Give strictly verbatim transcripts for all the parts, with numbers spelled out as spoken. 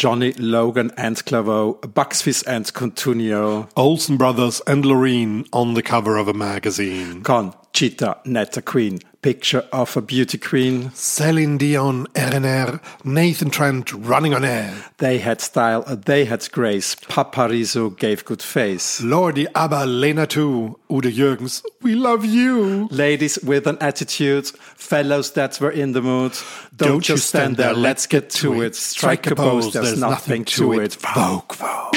Johnny, Logan and Claveau, Bucks Fizz and Cotugno, Olsen Brothers and Loreen on the cover of a magazine, Conchita, Netta Queen, Picture of a Beauty Queen, Celine Dion, R and R, Nathan Trent running on air. They had style, they had grace, Paparizou gave good face. Lordi, ABBA, Lena too, Udo Jürgens, we love you. Ladies with an attitude, fellows that were in the mood. Don't, Don't just stand there, let's get to it. Strike a pose, there's, there's nothing to it. Vogue, Vogue.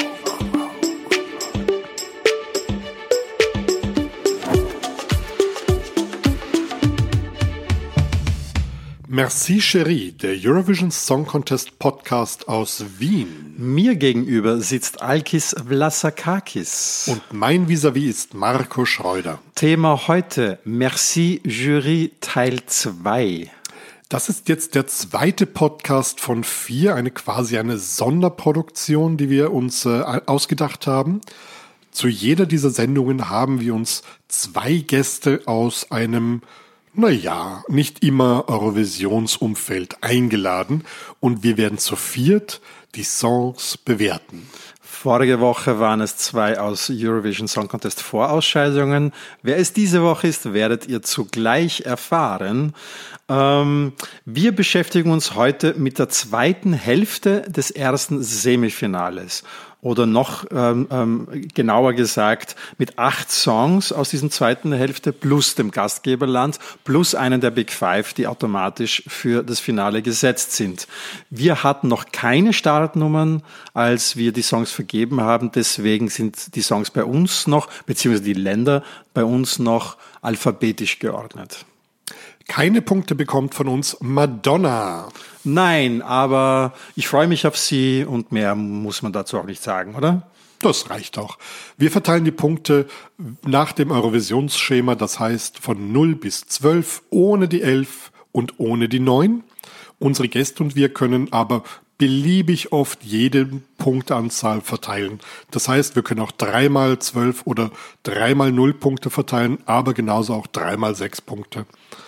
Merci Chérie, der Eurovision Song Contest Podcast aus Wien. Mir gegenüber sitzt Alkis Vlasakakis. Und mein Vis-à-vis ist Marco Schreuder. Thema heute, Merci Jury Teil zwei. Das ist jetzt der zweite Podcast von vier, eine quasi eine Sonderproduktion, die wir uns äh, ausgedacht haben. Zu jeder dieser Sendungen haben wir uns zwei Gäste aus einem naja, nicht immer Eurovisionsumfeld eingeladen und wir werden zu viert die Songs bewerten. Vorige Woche waren es zwei aus Eurovision Song Contest Vorausscheidungen. Wer es diese Woche ist, werdet ihr zugleich erfahren. Ähm, wir beschäftigen uns heute mit der zweiten Hälfte des ersten Semifinales. Oder noch ähm, ähm, genauer gesagt mit acht Songs aus diesem zweiten Hälfte plus dem Gastgeberland plus einen der Big Five, die automatisch für das Finale gesetzt sind. Wir hatten noch keine Startnummern, als wir die Songs vergeben haben. Deswegen sind die Songs bei uns noch, beziehungsweise die Länder bei uns noch alphabetisch geordnet. Keine Punkte bekommt von uns Madonna. Nein, aber ich freue mich auf sie und mehr muss man dazu auch nicht sagen, oder? Das reicht auch. Wir verteilen die Punkte nach dem Eurovisionsschema, das heißt von null bis zwölf, ohne die elf und ohne die neun. Unsere Gäste und wir können aber beliebig oft jede Punktanzahl verteilen. Das heißt, wir können auch dreimal zwölf oder dreimal null Punkte verteilen, aber genauso auch dreimal sechs Punkte.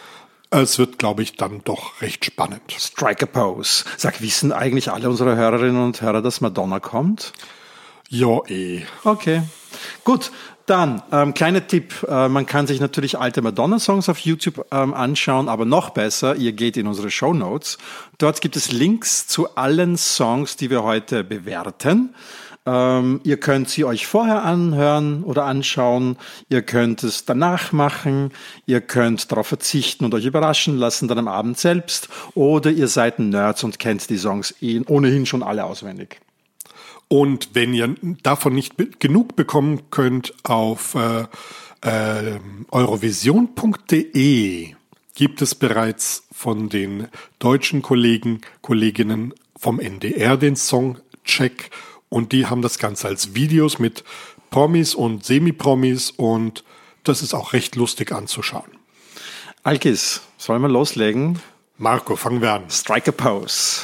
Es wird, glaube ich, dann doch recht spannend. Strike a pose. Sag, wissen eigentlich alle unsere Hörerinnen und Hörer, dass Madonna kommt? Ja, eh. Okay. Gut, dann, ähm, kleiner Tipp. Äh, man kann sich natürlich alte Madonna-Songs auf YouTube ähm, anschauen, aber noch besser, ihr geht in unsere Shownotes. Dort gibt es Links zu allen Songs, die wir heute bewerten. Ähm, ihr könnt sie euch vorher anhören oder anschauen, ihr könnt es danach machen, ihr könnt darauf verzichten und euch überraschen lassen dann am Abend selbst oder ihr seid Nerds und kennt die Songs eh, ohnehin schon alle auswendig. Und wenn ihr davon nicht be- genug bekommen könnt, auf äh, äh, eurovision punkt de gibt es bereits von den deutschen Kollegen, Kolleginnen vom N D R den Songcheck. Und die haben das Ganze als Videos mit Promis und Semi-Promis und das ist auch recht lustig anzuschauen. Alkis, sollen wir loslegen? Marco, fangen wir an. Strike a pose.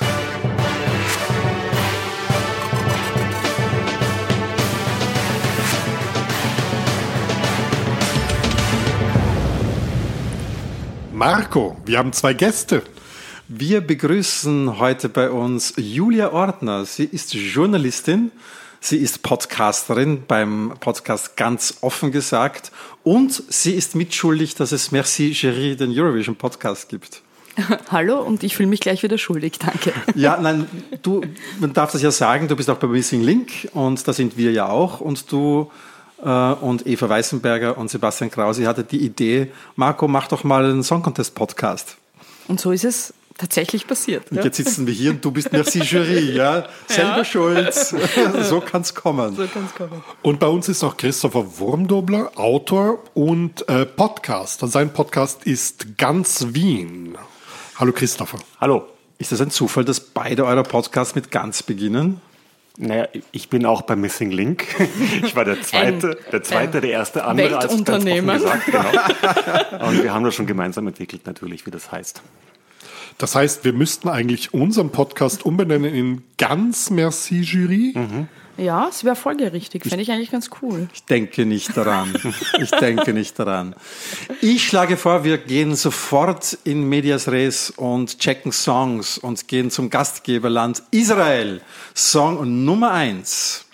Marco, wir haben zwei Gäste. Wir begrüßen heute bei uns Julia Ortner. Sie ist Journalistin, sie ist Podcasterin beim Podcast Ganz offen gesagt und sie ist mitschuldig, dass es Merci Chérie, den Eurovision Podcast gibt. Hallo und ich fühle mich gleich wieder schuldig, danke. Ja, nein, du, man darf das ja sagen, du bist auch bei Missing Link und da sind wir ja auch und du äh, und Eva Weißenberger und Sebastian Krause hatte die Idee, Marco, mach doch mal einen Song Contest Podcast. Und so ist es tatsächlich passiert. Und ja? jetzt sitzen wir hier und du bist Merci Jury, ja? Selber ja. schuld. So kann's kommen. So kann's kommen. Und bei uns ist auch Christopher Wurmdobler, Autor und äh, Podcaster. Sein Podcast ist Ganz Wien. Hallo Christopher. Hallo. Ist das ein Zufall, dass beide eure Podcasts mit Ganz beginnen? Naja, ich bin auch bei Missing Link. Ich war der Zweite, Ein, der Zweite, äh, der Erste, andere als Weltunternehmer. ganz offen gesagt. Genau. Und wir haben das schon gemeinsam entwickelt, natürlich, wie das heißt. Das heißt, wir müssten eigentlich unseren Podcast umbenennen in Ganz Merci Jury. Mhm. Ja, es wäre folgerichtig. Fände ich eigentlich ganz cool. Ich denke nicht daran. Ich denke nicht daran. Ich schlage vor, wir gehen sofort in Medias Res und checken Songs und gehen zum Gastgeberland Israel. Song Nummer eins.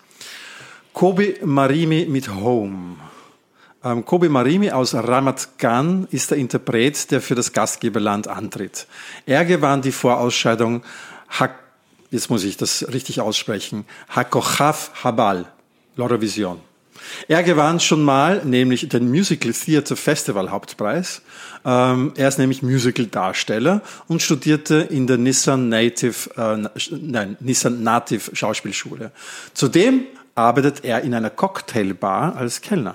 Kobi Marimi mit Home. Ähm, Kobi Marimi aus Ramat Gan ist der Interpret, der für das Gastgeberland antritt. Er gewann die Vorausscheidung Hak Jetzt muss ich das richtig aussprechen. Hakochav Habal, l'Eurovision. Er gewann schon mal, nämlich den Musical Theatre Festival Hauptpreis. Ähm, er ist nämlich Musical-Darsteller und studierte in der Nissan Native, äh, nein, Nissan Native Schauspielschule. Zudem arbeitet er in einer Cocktailbar als Kellner.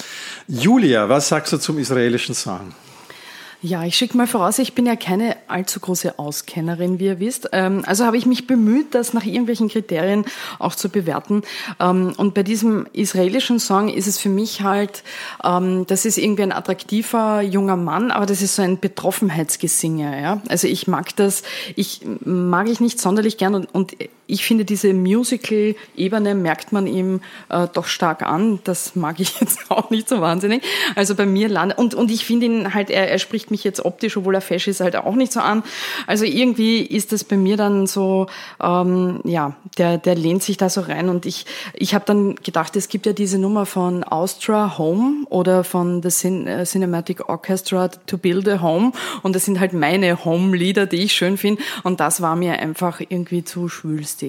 Julia, was sagst du zum israelischen Song? Ja, ich schicke mal voraus, ich bin ja keine allzu große Auskennerin, wie ihr wisst. Also habe ich mich bemüht, das nach irgendwelchen Kriterien auch zu bewerten. Und bei diesem israelischen Song ist es für mich halt, das ist irgendwie ein attraktiver junger Mann, aber das ist so ein Betroffenheitsgesinge. Ja? Also ich mag das, ich mag ich nicht sonderlich gern und, und ich finde, diese Musical-Ebene merkt man ihm äh, doch stark an. Das mag ich jetzt auch nicht so wahnsinnig. Also bei mir landet, und, und ich finde ihn halt, er, er spricht mich jetzt optisch, obwohl er fesch ist, halt auch nicht so an. Also irgendwie ist das bei mir dann so, ähm, ja, der, der lehnt sich da so rein. Und ich, ich habe dann gedacht, es gibt ja diese Nummer von Austria Home oder von The Cin- uh, Cinematic Orchestra To Build a Home. Und das sind halt meine Home-Lieder, die ich schön finde. Und das war mir einfach irgendwie zu schwülstig.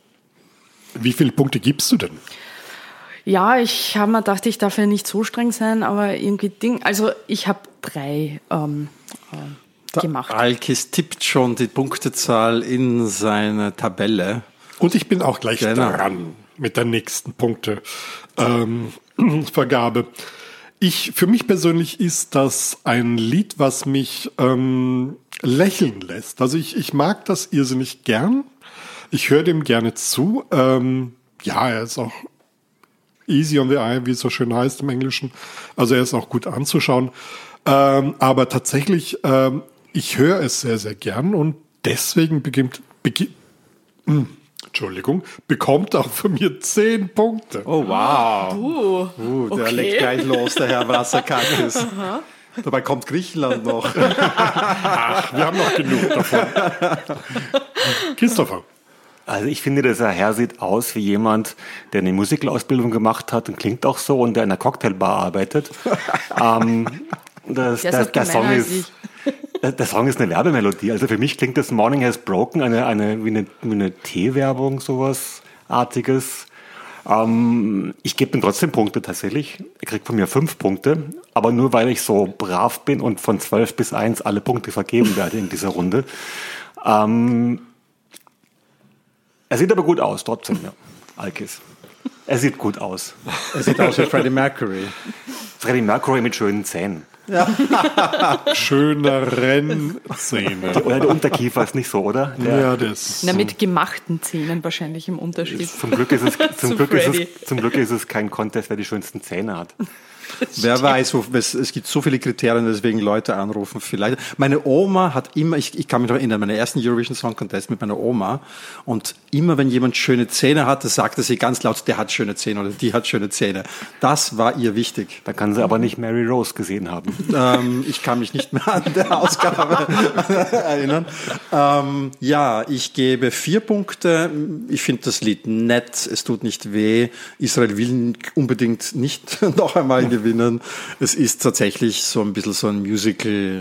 Wie viele Punkte gibst du denn? Ja, ich habe mir gedacht, ich darf ja nicht so streng sein, aber irgendwie Ding. Also ich habe drei ähm, äh, gemacht. Alkis tippt schon die Punktezahl in seine Tabelle. Und ich bin auch gleich Genau. dran mit der nächsten Punktevergabe. Ähm, ich, für mich persönlich ist das ein Lied, was mich ähm, lächeln lässt. Also ich, ich mag das irrsinnig gern. Ich höre dem gerne zu. Ähm, ja, er ist auch easy on the eye, wie es so schön heißt im Englischen. Also er ist auch gut anzuschauen. Ähm, aber tatsächlich, ähm, ich höre es sehr, sehr gern und deswegen beginnt, beginnt mh, Entschuldigung, bekommt auch von mir zehn Punkte. Oh, wow. Uh, Uh, der okay. legt gleich los, der Herr Wasserkakis. Dabei kommt Griechenland noch. Ach, wir haben noch genug davon. Christopher. Also ich finde, dieser Herr sieht aus wie jemand, der eine Musicalausbildung gemacht hat und klingt auch so und der in einer Cocktailbar arbeitet. ähm, das, Der ist das, noch der, gemeiner Song als ist, der Song ist eine Werbemelodie. Also für mich klingt das Morning Has Broken eine, eine, wie eine, wie eine Tee-Werbung, sowas Artiges. Ähm, ich gebe ihm trotzdem Punkte tatsächlich. Er kriegt von mir fünf Punkte, aber nur weil ich so brav bin und von zwölf bis eins alle Punkte vergeben werde in dieser Runde. Ähm, Er sieht aber gut aus, trotzdem, ja. Alkis. Er sieht gut aus. Er sieht aus wie Freddie Mercury. Freddie Mercury mit schönen Zähnen. Schöne Rennszene. Oder der Unterkiefer ist nicht so, oder? Der, Ja, das. Na, mit gemachten Zähnen wahrscheinlich im Unterschied. zum, Glück ist es, zum, Zu Glück ist Freddy. es, zum Glück ist es kein Contest, wer die schönsten Zähne hat. Wer weiß, wo, es, es gibt so viele Kriterien, deswegen Leute anrufen. Vielleicht. Meine Oma hat immer, ich, ich kann mich noch erinnern, meine ersten Eurovision Song Contest mit meiner Oma. Und immer, wenn jemand schöne Zähne hatte, sagte sie ganz laut, der hat schöne Zähne oder die hat schöne Zähne. Das war ihr wichtig. Da kann sie aber nicht Mary Rose gesehen haben. ähm, ich kann mich nicht mehr an der Ausgabe erinnern. Ähm, ja, ich gebe vier Punkte. Ich finde das Lied nett. Es tut nicht weh. Israel will unbedingt nicht noch einmal gewinnen. Es ist tatsächlich so ein bisschen so ein Musical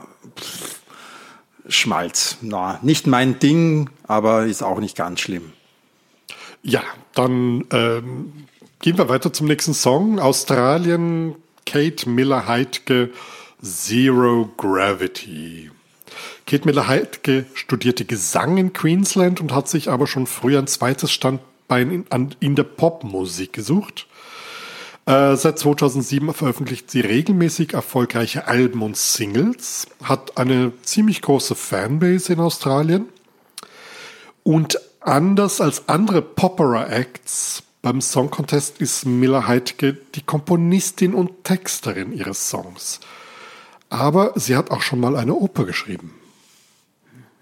Schmalz. Na, nicht mein Ding, aber ist auch nicht ganz schlimm. Ja, dann ähm, gehen wir weiter zum nächsten Song. Australien, Kate Miller-Heidke, Zero Gravity. Kate Miller-Heidke studierte Gesang in Queensland und hat sich aber schon früher ein zweites Standbein in, an, in der Popmusik gesucht. Äh, seit zweitausendsieben veröffentlicht sie regelmäßig erfolgreiche Alben und Singles, hat eine ziemlich große Fanbase in Australien und anders als andere Popera-Acts beim Song Contest ist Miller-Heidke die Komponistin und Texterin ihres Songs. Aber sie hat auch schon mal eine Oper geschrieben.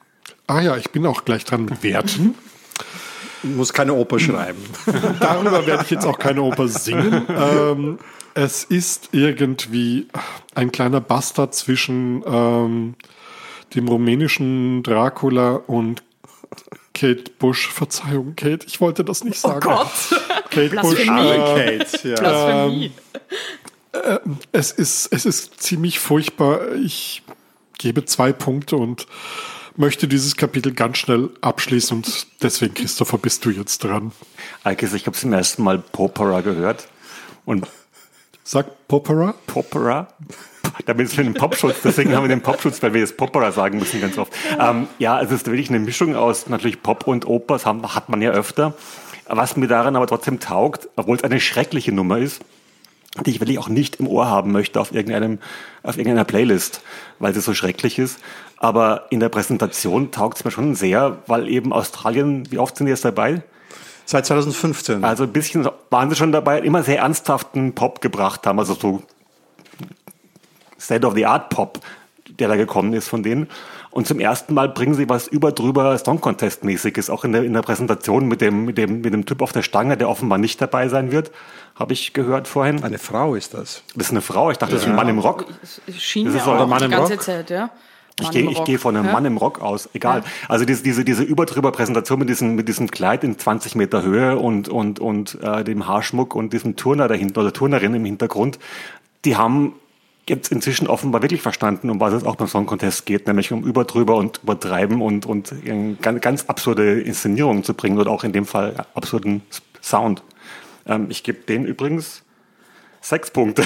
Ah ja, ich bin auch gleich dran mit Werten. Ich muss keine Oper schreiben. Darüber werde ich jetzt auch keine Oper singen. Ähm, es ist irgendwie ein kleiner Bastard zwischen ähm, dem rumänischen Dracula und Kate Bush. Verzeihung, Kate, ich wollte das nicht sagen. Oh Gott! Kate Bush. Blasphemie. Äh, Kate, ja. Blasphemie. äh, es ist, es ist ziemlich furchtbar. Ich gebe zwei Punkte und möchte dieses Kapitel ganz schnell abschließen und deswegen, Christopher, bist du jetzt dran. Eikes, ich habe zum ersten Mal Popera gehört und Sag Popera? Popera? Da bin ich für den Popschutz, deswegen haben wir den Popschutz, weil wir jetzt Popera sagen müssen ganz oft. Ähm, ja, es ist wirklich eine Mischung aus natürlich Pop und Oper, das haben, hat man ja öfter. Was mir daran aber trotzdem taugt, obwohl es eine schreckliche Nummer ist, die ich wirklich auch nicht im Ohr haben möchte auf irgendeinem, auf irgendeiner Playlist, weil sie so schrecklich ist. Aber in der Präsentation taugt es mir schon sehr, weil eben Australien, wie oft sind die jetzt dabei? Seit zwanzig fünfzehn. Also ein bisschen waren sie schon dabei, immer sehr ernsthaften Pop gebracht haben, also so State-of-the-Art-Pop, der da gekommen ist von denen. Und zum ersten Mal bringen sie was über drüber Song Contest-mäßiges, auch in der, in der Präsentation mit dem, mit dem, mit dem Typ auf der Stange, der offenbar nicht dabei sein wird, habe ich gehört vorhin. Eine Frau ist das. Das ist eine Frau, ich dachte, das ist ein Mann im Rock. Es schien Das ja ist auch auch der Mann die im ganze Rock? Zeit, ja. Ich Mann gehe, im ich Rock. gehe von einem Ja. Mann im Rock aus, egal. Ja. Also diese, diese, diese Überdrüber-Präsentation mit diesem, mit diesem Kleid in zwanzig Meter Höhe und, und, und äh, dem Haarschmuck und diesem Turner dahinter oder Turnerin im Hintergrund, die haben jetzt inzwischen offenbar wirklich verstanden, um was es auch beim Song Contest geht, nämlich um Überdrüber und Übertreiben und, und ganz, ganz absurde Inszenierungen zu bringen oder auch in dem Fall absurden Sound. Ähm, ich gebe denen übrigens sechs Punkte.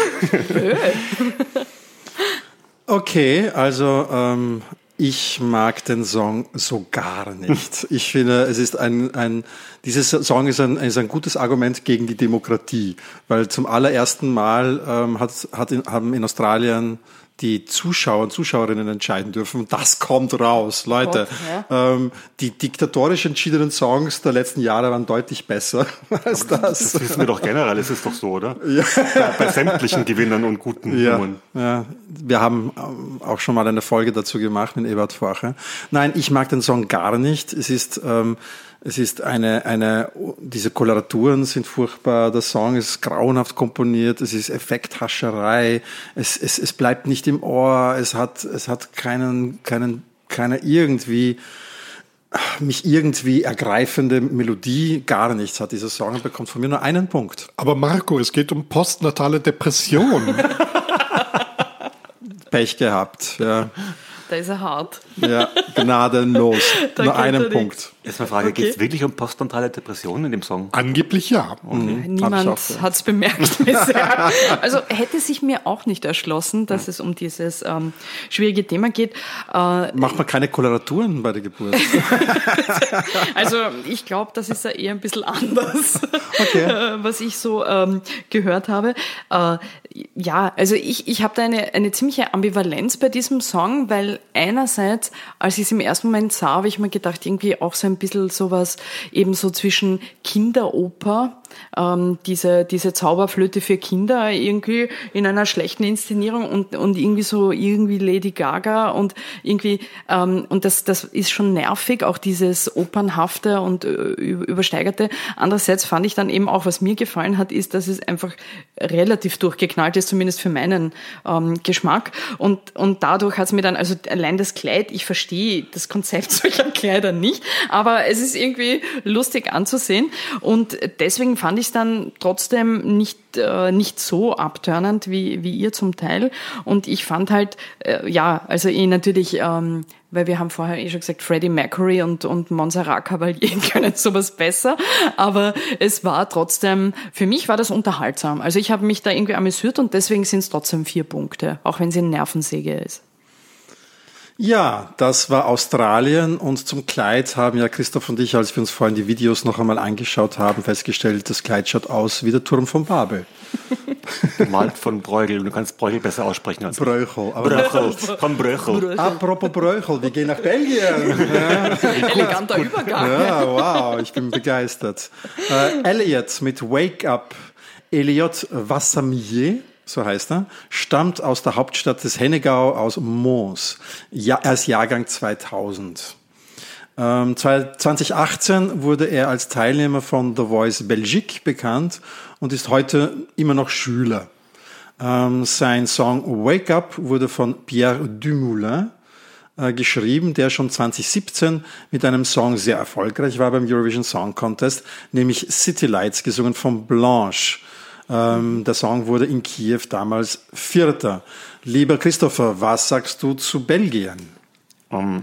Okay, also ähm, ich mag den Song so gar nicht. Ich finde, es ist ein, ein dieses Song ist ein, ist ein gutes Argument gegen die Demokratie, weil zum allerersten Mal ähm, hat, hat in, haben in Australien die Zuschauer und Zuschauerinnen entscheiden dürfen. Das kommt raus, Leute. Gott, ähm, die diktatorisch entschiedenen Songs der letzten Jahre waren deutlich besser als das. Das wissen wir doch generell, es ist doch so, oder? Ja. Bei, bei sämtlichen Gewinnern und guten Ja, Nummern. ja, wir haben ähm, auch schon mal eine Folge dazu gemacht mit Ebert Forche. Nein, ich mag den Song gar nicht. Es ist, ähm, es ist eine, eine, diese Koloraturen sind furchtbar. Der Song ist grauenhaft komponiert. Es ist Effekthascherei. Es, es, es bleibt nicht im Ohr. Es hat, es hat keinen, keinen, keine irgendwie, mich irgendwie ergreifende Melodie. Gar nichts hat dieser Song und bekommt von mir nur einen Punkt. Aber Marco, es geht um postnatale Depression. Pech gehabt, ja. Da ist er hart. Ja, gnadenlos. Da Nur kennt einen er Punkt. nichts. Jetzt eine Frage, Okay. geht es wirklich um postnatale Depressionen in dem Song? Angeblich ja. Mhm. Niemand Hab's auch, ja. hat es bemerkt bisher. Also hätte sich mir auch nicht erschlossen, dass es um dieses ähm, schwierige Thema geht. Äh, Macht man keine Koloraturen bei der Geburt? Also ich glaube, das ist ja eher ein bisschen anders, Okay. äh, was ich so ähm, gehört habe. Äh, ja, also ich, ich habe da eine, eine ziemliche Ambivalenz bei diesem Song, weil einerseits, als ich es im ersten Moment sah, habe ich mir gedacht, irgendwie auch so ein bisschen sowas eben so zwischen Kinderoper, ähm, diese, diese Zauberflöte für Kinder irgendwie in einer schlechten Inszenierung und, und irgendwie so irgendwie Lady Gaga und irgendwie, ähm, und das, das ist schon nervig, auch dieses Opernhafte und äh, Übersteigerte. Andererseits fand ich dann eben auch, was mir gefallen hat, ist, dass es einfach relativ durchgeknallt ist, zumindest für meinen ähm, Geschmack. Und, und dadurch hat es mir dann, also allein das Kleid, ich verstehe das Konzept solcher Kleider nicht, aber es ist irgendwie lustig anzusehen und deswegen fand ich es dann trotzdem nicht, äh, nicht so abtörnend wie, wie ihr zum Teil. Und ich fand halt, äh, ja, also eh natürlich, ähm, weil wir haben vorher eh schon gesagt, Freddie Mercury und, und Montserrat Caballé können sowas besser, aber es war trotzdem, für mich war das unterhaltsam. Also ich habe mich da irgendwie amüsiert und deswegen sind es trotzdem vier Punkte, auch wenn sie eine Nervensäge ist. Ja, das war Australien und zum Kleid haben ja Christoph und ich, als wir uns vorhin die Videos noch einmal angeschaut haben, festgestellt, das Kleid schaut aus wie der Turm von Babel. Gemalt von Bruegel. Du kannst Bruegel besser aussprechen als Breuchel. Aber Bruegel. Von Bruegel. apropos Breuchel, wir gehen nach Belgien. Ja, Eleganter Übergang. ja, wow, ich bin begeistert. Äh, Elliot mit Wake Up. Elliot Vassamier, so heißt er, stammt aus der Hauptstadt des Hennegau, aus Mons. Ja, er ist Jahrgang zweitausend. Ähm, zwanzig achtzehn wurde er als Teilnehmer von The Voice Belgique bekannt und ist heute immer noch Schüler. Ähm, sein Song Wake Up wurde von Pierre Dumoulin äh, geschrieben, der schon zwanzig siebzehn mit einem Song sehr erfolgreich war beim Eurovision Song Contest, nämlich City Lights, gesungen von Blanche. Ähm, der Song wurde in Kiew damals Vierter. Lieber Christopher, was sagst du zu Belgien? Um,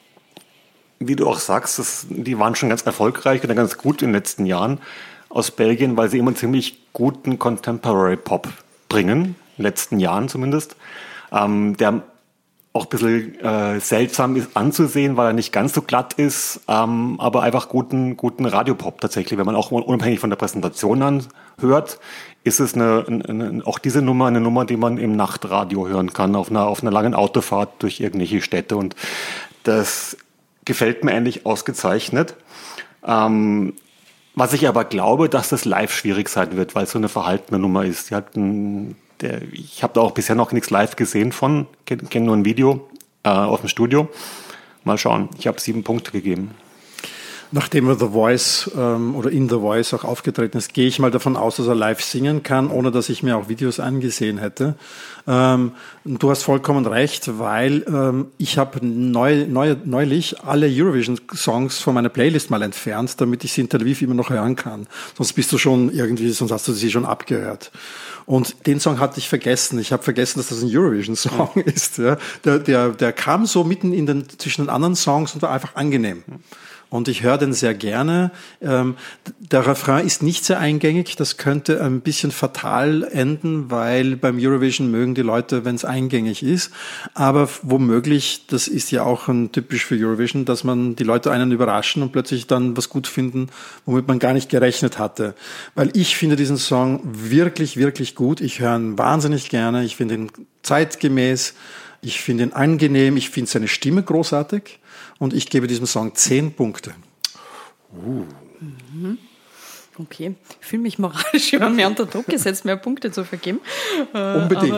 wie du auch sagst, das, die waren schon ganz erfolgreich oder ganz gut in den letzten Jahren aus Belgien, weil sie immer ziemlich guten Contemporary Pop bringen, in den letzten Jahren zumindest, ähm, der auch ein bisschen äh, seltsam ist anzusehen, weil er nicht ganz so glatt ist, ähm, aber einfach guten guten Radiopop tatsächlich. Wenn man auch unabhängig von der Präsentation an hört, ist es eine, eine, auch diese Nummer eine Nummer, die man im Nachtradio hören kann, auf einer, auf einer langen Autofahrt durch irgendwelche Städte. Und das gefällt mir eigentlich ausgezeichnet. Ähm, was ich aber glaube, dass das live schwierig sein wird, weil es so eine verhaltene Nummer ist. Die hat ein, der, ich habe da auch bisher noch nichts live gesehen von, kenne kenn nur ein Video äh, aus dem Studio. Mal schauen, ich habe sieben Punkte gegeben. Nachdem er The Voice ähm, oder in The Voice auch aufgetreten ist, gehe ich mal davon aus, dass er live singen kann, ohne dass ich mir auch Videos angesehen hätte. Ähm, du hast vollkommen recht, weil ähm, ich habe neu, neu, neulich alle Eurovision-Songs von meiner Playlist mal entfernt, damit ich sie in Tel Aviv immer noch hören kann. Sonst bist du schon irgendwie, sonst hast du sie schon abgehört. Und den Song hatte ich vergessen. Ich habe vergessen, dass das ein Eurovision-Song ist. Ja. Der, der, der kam so mitten in den, zwischen den anderen Songs und war einfach angenehm. Und ich höre den sehr gerne. Ähm, der Refrain ist nicht sehr eingängig. Das könnte ein bisschen fatal enden, weil beim Eurovision mögen die Leute, wenn es eingängig ist. Aber womöglich, das ist ja auch ein typisch für Eurovision, dass man die Leute einen überraschen und plötzlich dann was gut finden, womit man gar nicht gerechnet hatte. Weil ich finde diesen Song wirklich, wirklich gut. Ich höre ihn wahnsinnig gerne. Ich finde ihn zeitgemäß. Ich finde ihn angenehm. Ich finde seine Stimme großartig. Und ich gebe diesem Song zehn Punkte. Uh. Mhm. Okay, ich fühle mich moralisch immer mehr unter Druck gesetzt, mehr Punkte zu vergeben. Unbedingt.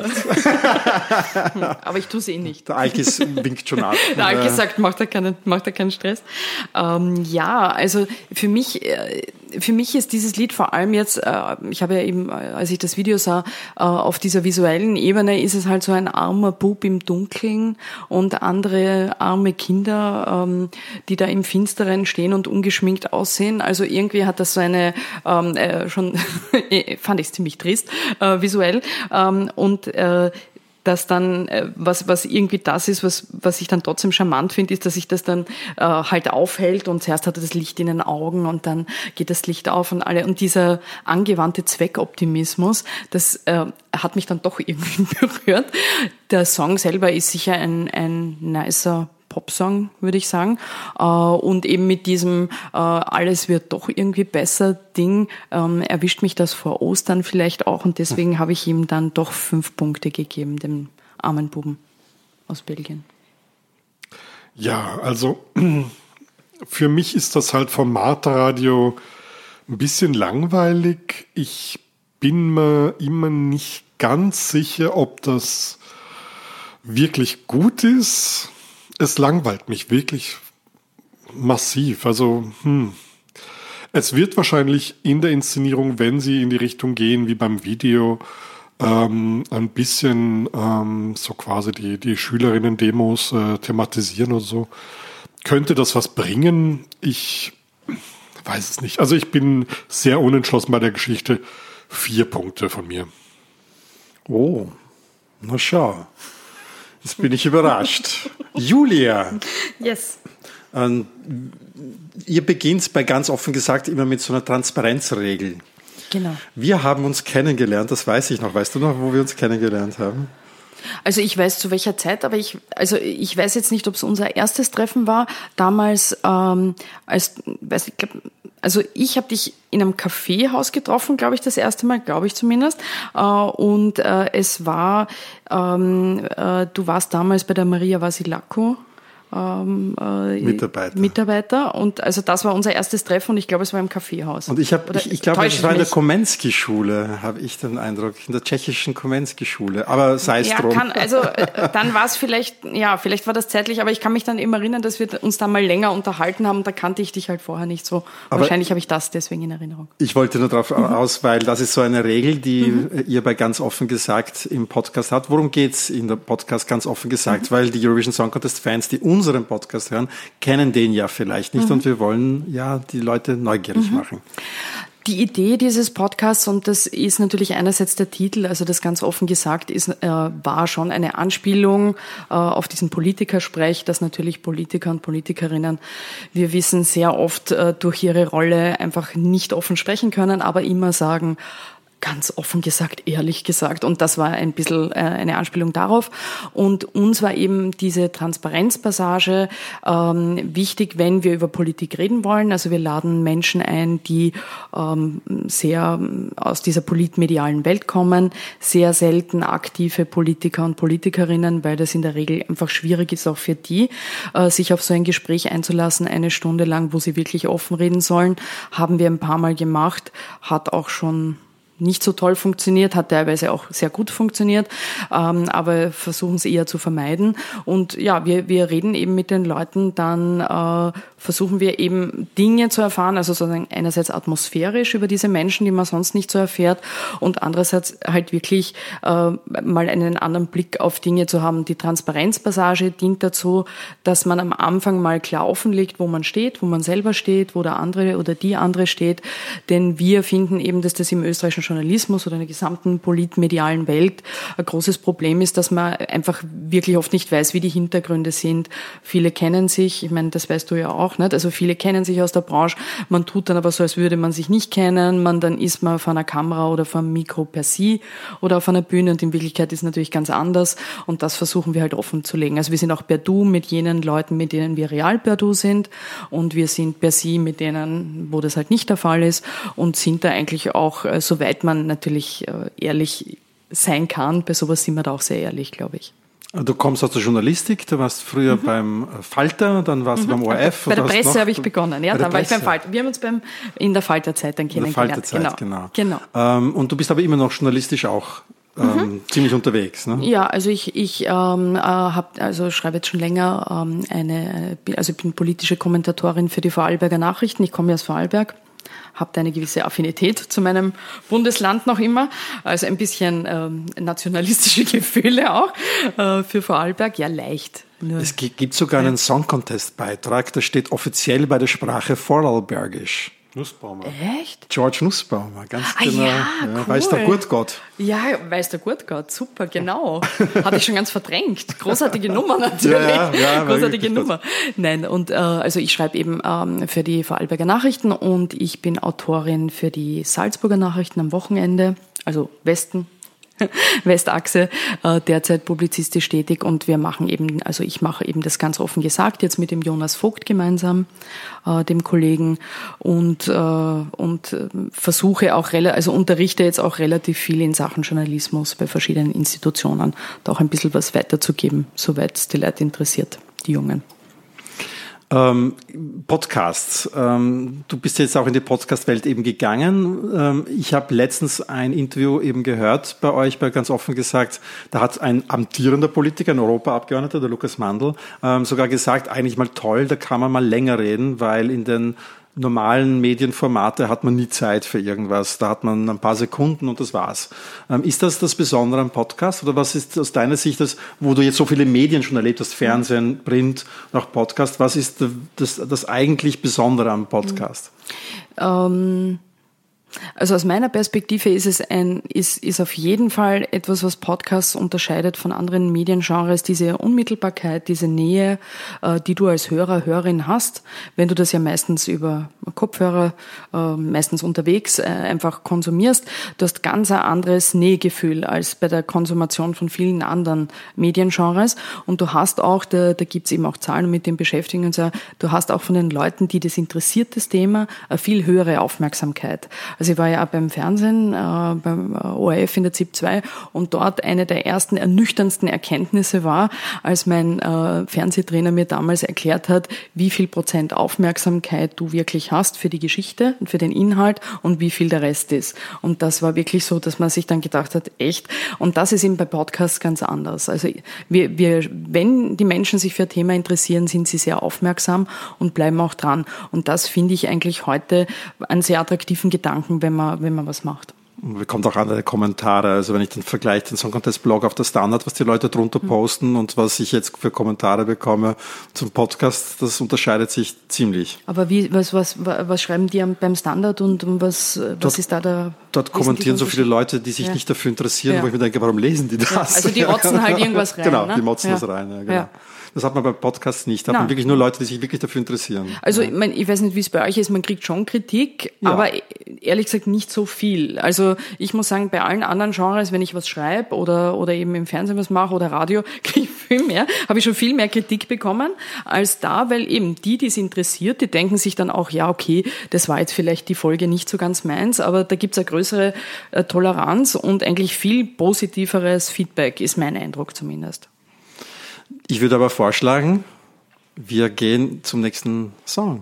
Aber, aber ich tue es eh nicht. Der Alkis winkt schon ab. Der Alkis sagt, macht er keinen, macht er keinen Stress. Ähm, ja, also für mich, für mich ist dieses Lied vor allem jetzt, äh, ich habe ja eben, als ich das Video sah, äh, auf dieser visuellen Ebene ist es halt so ein armer Bub im Dunkeln und andere arme Kinder, ähm, die da im Finsteren stehen und ungeschminkt aussehen. Also irgendwie hat das so eine Ähm, äh, schon fand ich es ziemlich trist, äh, visuell. Ähm, und äh, dass dann, äh, was was irgendwie das ist, was was ich dann trotzdem charmant finde, ist, dass sich das dann äh, halt aufhält und zuerst hat er das Licht in den Augen und dann geht das Licht auf und alle. Und dieser angewandte Zweckoptimismus, das äh, hat mich dann doch irgendwie berührt. Der Song selber ist sicher ein, ein nicer Popsong, würde ich sagen. Und eben mit diesem alles wird doch irgendwie besser Ding erwischt mich das vor Ostern vielleicht auch und deswegen habe ich ihm dann doch fünf Punkte gegeben, dem armen Buben aus Belgien. Ja, also für mich ist das halt Formatradio ein bisschen langweilig. Ich bin mir immer nicht ganz sicher, ob das wirklich gut ist. Es langweilt mich wirklich massiv. Also, hm. Es wird wahrscheinlich in der Inszenierung, wenn sie in die Richtung gehen wie beim Video, ähm, ein bisschen ähm, so quasi die, die Schülerinnen-Demos äh, thematisieren oder so. Könnte das was bringen? Ich weiß es nicht. Also ich bin sehr unentschlossen bei der Geschichte. Vier Punkte von mir. Oh, na schau. Jetzt bin ich überrascht. Julia. Yes. Ähm, ihr beginnt bei ganz offen gesagt immer mit so einer Transparenzregel. Genau. Wir haben uns kennengelernt, das weiß ich noch. Weißt du noch, wo wir uns kennengelernt haben? Also ich weiß zu welcher Zeit, aber ich, also ich weiß jetzt nicht, ob es unser erstes Treffen war. Damals, ähm, als, weiß ich, glaub, also ich habe dich in einem Kaffeehaus getroffen, glaube ich, das erste Mal, glaube ich zumindest. Äh, und äh, es war, ähm, äh, du warst damals bei der Maria Vasilako. ähm, äh, Mitarbeiter. Mitarbeiter. Und also das war unser erstes Treffen und ich glaube, es war im Kaffeehaus. Und ich habe, ich, ich glaube, das war in der mich? Komensky-Schule, habe ich den Eindruck, in der tschechischen Komensky-Schule. Aber sei es Ja, drum. kann, also äh, dann war es vielleicht, ja, vielleicht war das zeitlich, aber ich kann mich dann eben erinnern, dass wir uns da mal länger unterhalten haben. Da kannte ich dich halt vorher nicht so. Aber wahrscheinlich habe ich das deswegen in Erinnerung. Ich wollte nur darauf Mhm. aus, weil das ist so eine Regel, die mhm. ihr bei ganz offen gesagt im Podcast habt. Worum geht's in der Podcast ganz offen gesagt? Mhm. Weil die Eurovision Song Contest Fans, die unseren Podcast hören, kennen den ja vielleicht nicht mhm. und wir wollen ja die Leute neugierig mhm. machen. Die Idee dieses Podcasts, und das ist natürlich einerseits der Titel, also das ganz offen gesagt, ist, äh, war schon eine Anspielung äh, auf diesen Politikersprech, dass natürlich Politiker und Politikerinnen, wir wissen, sehr oft äh, durch ihre Rolle einfach nicht offen sprechen können, aber immer sagen, ganz offen gesagt, ehrlich gesagt. Und das war ein bisschen äh, eine Anspielung darauf. Und uns war eben diese Transparenzpassage ähm, wichtig, wenn wir über Politik reden wollen. Also wir laden Menschen ein, die ähm, sehr aus dieser politmedialen Welt kommen, sehr selten aktive Politiker und Politikerinnen, weil das in der Regel einfach schwierig ist, auch für die, äh, sich auf so ein Gespräch einzulassen, eine Stunde lang, wo sie wirklich offen reden sollen. Haben wir ein paar Mal gemacht, hat auch schon nicht so toll funktioniert, hat teilweise auch sehr gut funktioniert, ähm, aber versuchen es eher zu vermeiden. Und ja, wir wir reden eben mit den Leuten, dann äh, versuchen wir eben Dinge zu erfahren, also sozusagen einerseits atmosphärisch über diese Menschen, die man sonst nicht so erfährt, und andererseits halt wirklich äh, mal einen anderen Blick auf Dinge zu haben. Die Transparenzpassage dient dazu, dass man am Anfang mal klar offenlegt, wo man steht, wo man selber steht, wo der andere oder die andere steht, denn wir finden eben, dass das im österreichischen Journalismus oder in der gesamten politmedialen Welt ein großes Problem ist, dass man einfach wirklich oft nicht weiß, wie die Hintergründe sind. Viele kennen sich, ich meine, das weißt du ja auch, nicht? Also viele kennen sich aus der Branche, man tut dann aber so, als würde man sich nicht kennen, man dann ist man vor einer Kamera oder vor einem Mikro per se oder auf einer Bühne, und in Wirklichkeit ist es natürlich ganz anders, und das versuchen wir halt offen zu legen. Also wir sind auch per Du mit jenen Leuten, mit denen wir real per Du sind, und wir sind per se mit denen, wo das halt nicht der Fall ist, und sind da eigentlich auch, äh, soweit man natürlich äh, ehrlich sein kann, bei sowas sind wir da auch sehr ehrlich, glaube ich. Du kommst aus der Journalistik, du warst früher mhm. beim Falter, dann warst mhm. du beim O R F. Bei der Presse habe ich begonnen, ja, dann war ich beim Falter. Wir haben uns beim, in der Falterzeit dann kennengelernt. In der Falterzeit, genau. genau. genau. Ähm, und du bist aber immer noch journalistisch auch ähm, mhm. ziemlich unterwegs, ne? Ja, also ich, ich ähm, äh, hab, also schreibe jetzt schon länger ähm, eine, also ich bin politische Kommentatorin für die Vorarlberger Nachrichten. Ich komme ja aus Vorarlberg. Habt eine gewisse Affinität zu meinem Bundesland noch immer, also ein bisschen ähm, nationalistische Gefühle auch äh, für Vorarlberg, ja leicht. Nur es gibt sogar einen Song-Contest-Beitrag, da steht offiziell bei der Sprache Vorarlbergisch. Nussbaumer. Echt? George Nussbaumer, ganz ah, genau. Ja, ja, cool. Weiß der Gurtgott. Ja, weiß der Gurtgott, super, genau. Hatte ich schon ganz verdrängt. Großartige Nummer natürlich. Ja, ja, ja, Großartige Nummer. Nein, und äh, also ich schreibe eben ähm, für die Vorarlberger Nachrichten, und ich bin Autorin für die Salzburger Nachrichten am Wochenende, also Westen. Westachse, äh, derzeit publizistisch tätig, und wir machen eben, also ich mache eben das ganz offen gesagt, jetzt mit dem Jonas Vogt gemeinsam, äh, dem Kollegen, und, äh, und äh, versuche auch, also unterrichte jetzt auch relativ viel in Sachen Journalismus bei verschiedenen Institutionen, da auch ein bisschen was weiterzugeben, soweit es die Leute interessiert, die Jungen. Ähm, Podcasts. Ähm, du bist jetzt auch in die Podcast-Welt eben gegangen. Ähm, ich habe letztens ein Interview eben gehört bei euch, bei ganz offen gesagt, da hat ein amtierender Politiker, ein Europaabgeordneter, der Lukas Mandl, ähm, sogar gesagt, eigentlich mal toll, da kann man mal länger reden, weil in den normalen Medienformate hat man nie Zeit für irgendwas. Da hat man ein paar Sekunden und das war's. Ähm, ist das das Besondere am Podcast? Oder was ist aus deiner Sicht das, wo du jetzt so viele Medien schon erlebt hast, Fernsehen, Print, auch Podcast, was ist das, das eigentlich Besondere am Podcast? Ähm Also aus meiner Perspektive ist es ein, ist, ist auf jeden Fall etwas, was Podcasts unterscheidet von anderen Mediengenres, diese Unmittelbarkeit, diese Nähe, äh, die du als Hörer, Hörerin hast, wenn du das ja meistens über Kopfhörer, äh, meistens unterwegs, äh, einfach konsumierst. Du hast ganz ein anderes Nähegefühl als bei der Konsumation von vielen anderen Mediengenres, und du hast auch, da, da gibt's eben auch Zahlen, mit denen beschäftigen uns ja, du hast auch von den Leuten, die das interessiert, das Thema, eine viel höhere Aufmerksamkeit. Also Also ich war ja auch beim Fernsehen, äh, beim O R F in der ZIP zwei und dort eine der ersten ernüchterndsten Erkenntnisse war, als mein äh, Fernsehtrainer mir damals erklärt hat, wie viel Prozent Aufmerksamkeit du wirklich hast für die Geschichte und für den Inhalt und wie viel der Rest ist. Und das war wirklich so, dass man sich dann gedacht hat, echt. Und das ist eben bei Podcasts ganz anders. Also wir, wir, wenn die Menschen sich für ein Thema interessieren, sind sie sehr aufmerksam und bleiben auch dran. Und das finde ich eigentlich heute einen sehr attraktiven Gedanken, wenn man, wenn man was macht. Man bekommt auch andere Kommentare. Also wenn ich den vergleiche, den Song Contest Blog auf der Standard, was die Leute drunter posten und was ich jetzt für Kommentare bekomme zum Podcast, das unterscheidet sich ziemlich. Aber wie, was, was, was schreiben die beim Standard und was, was dort, ist da der... Dort kommentieren so viele Leute, die sich ja. nicht dafür interessieren, ja. wo ich mir denke, warum lesen die das? Ja, also die motzen halt irgendwas rein. Genau, ne? die motzen ja. das rein. Ja, genau. Ja. Das hat man bei Podcasts nicht. Da hat man wirklich nur Leute, die sich wirklich dafür interessieren. Also ich, mein, ich weiß nicht, wie es bei euch ist, man kriegt schon Kritik, ja. aber ehrlich gesagt nicht so viel. Also ich muss sagen, bei allen anderen Genres, wenn ich was schreibe oder oder eben im Fernsehen was mache oder Radio, kriege ich viel mehr, habe ich schon viel mehr Kritik bekommen als da, weil eben die, die es interessiert, die denken sich dann auch, ja okay, das war jetzt vielleicht die Folge nicht so ganz meins, aber da gibt's eine größere äh, Toleranz und eigentlich viel positiveres Feedback, ist mein Eindruck zumindest. Ich würde aber vorschlagen, wir gehen zum nächsten Song.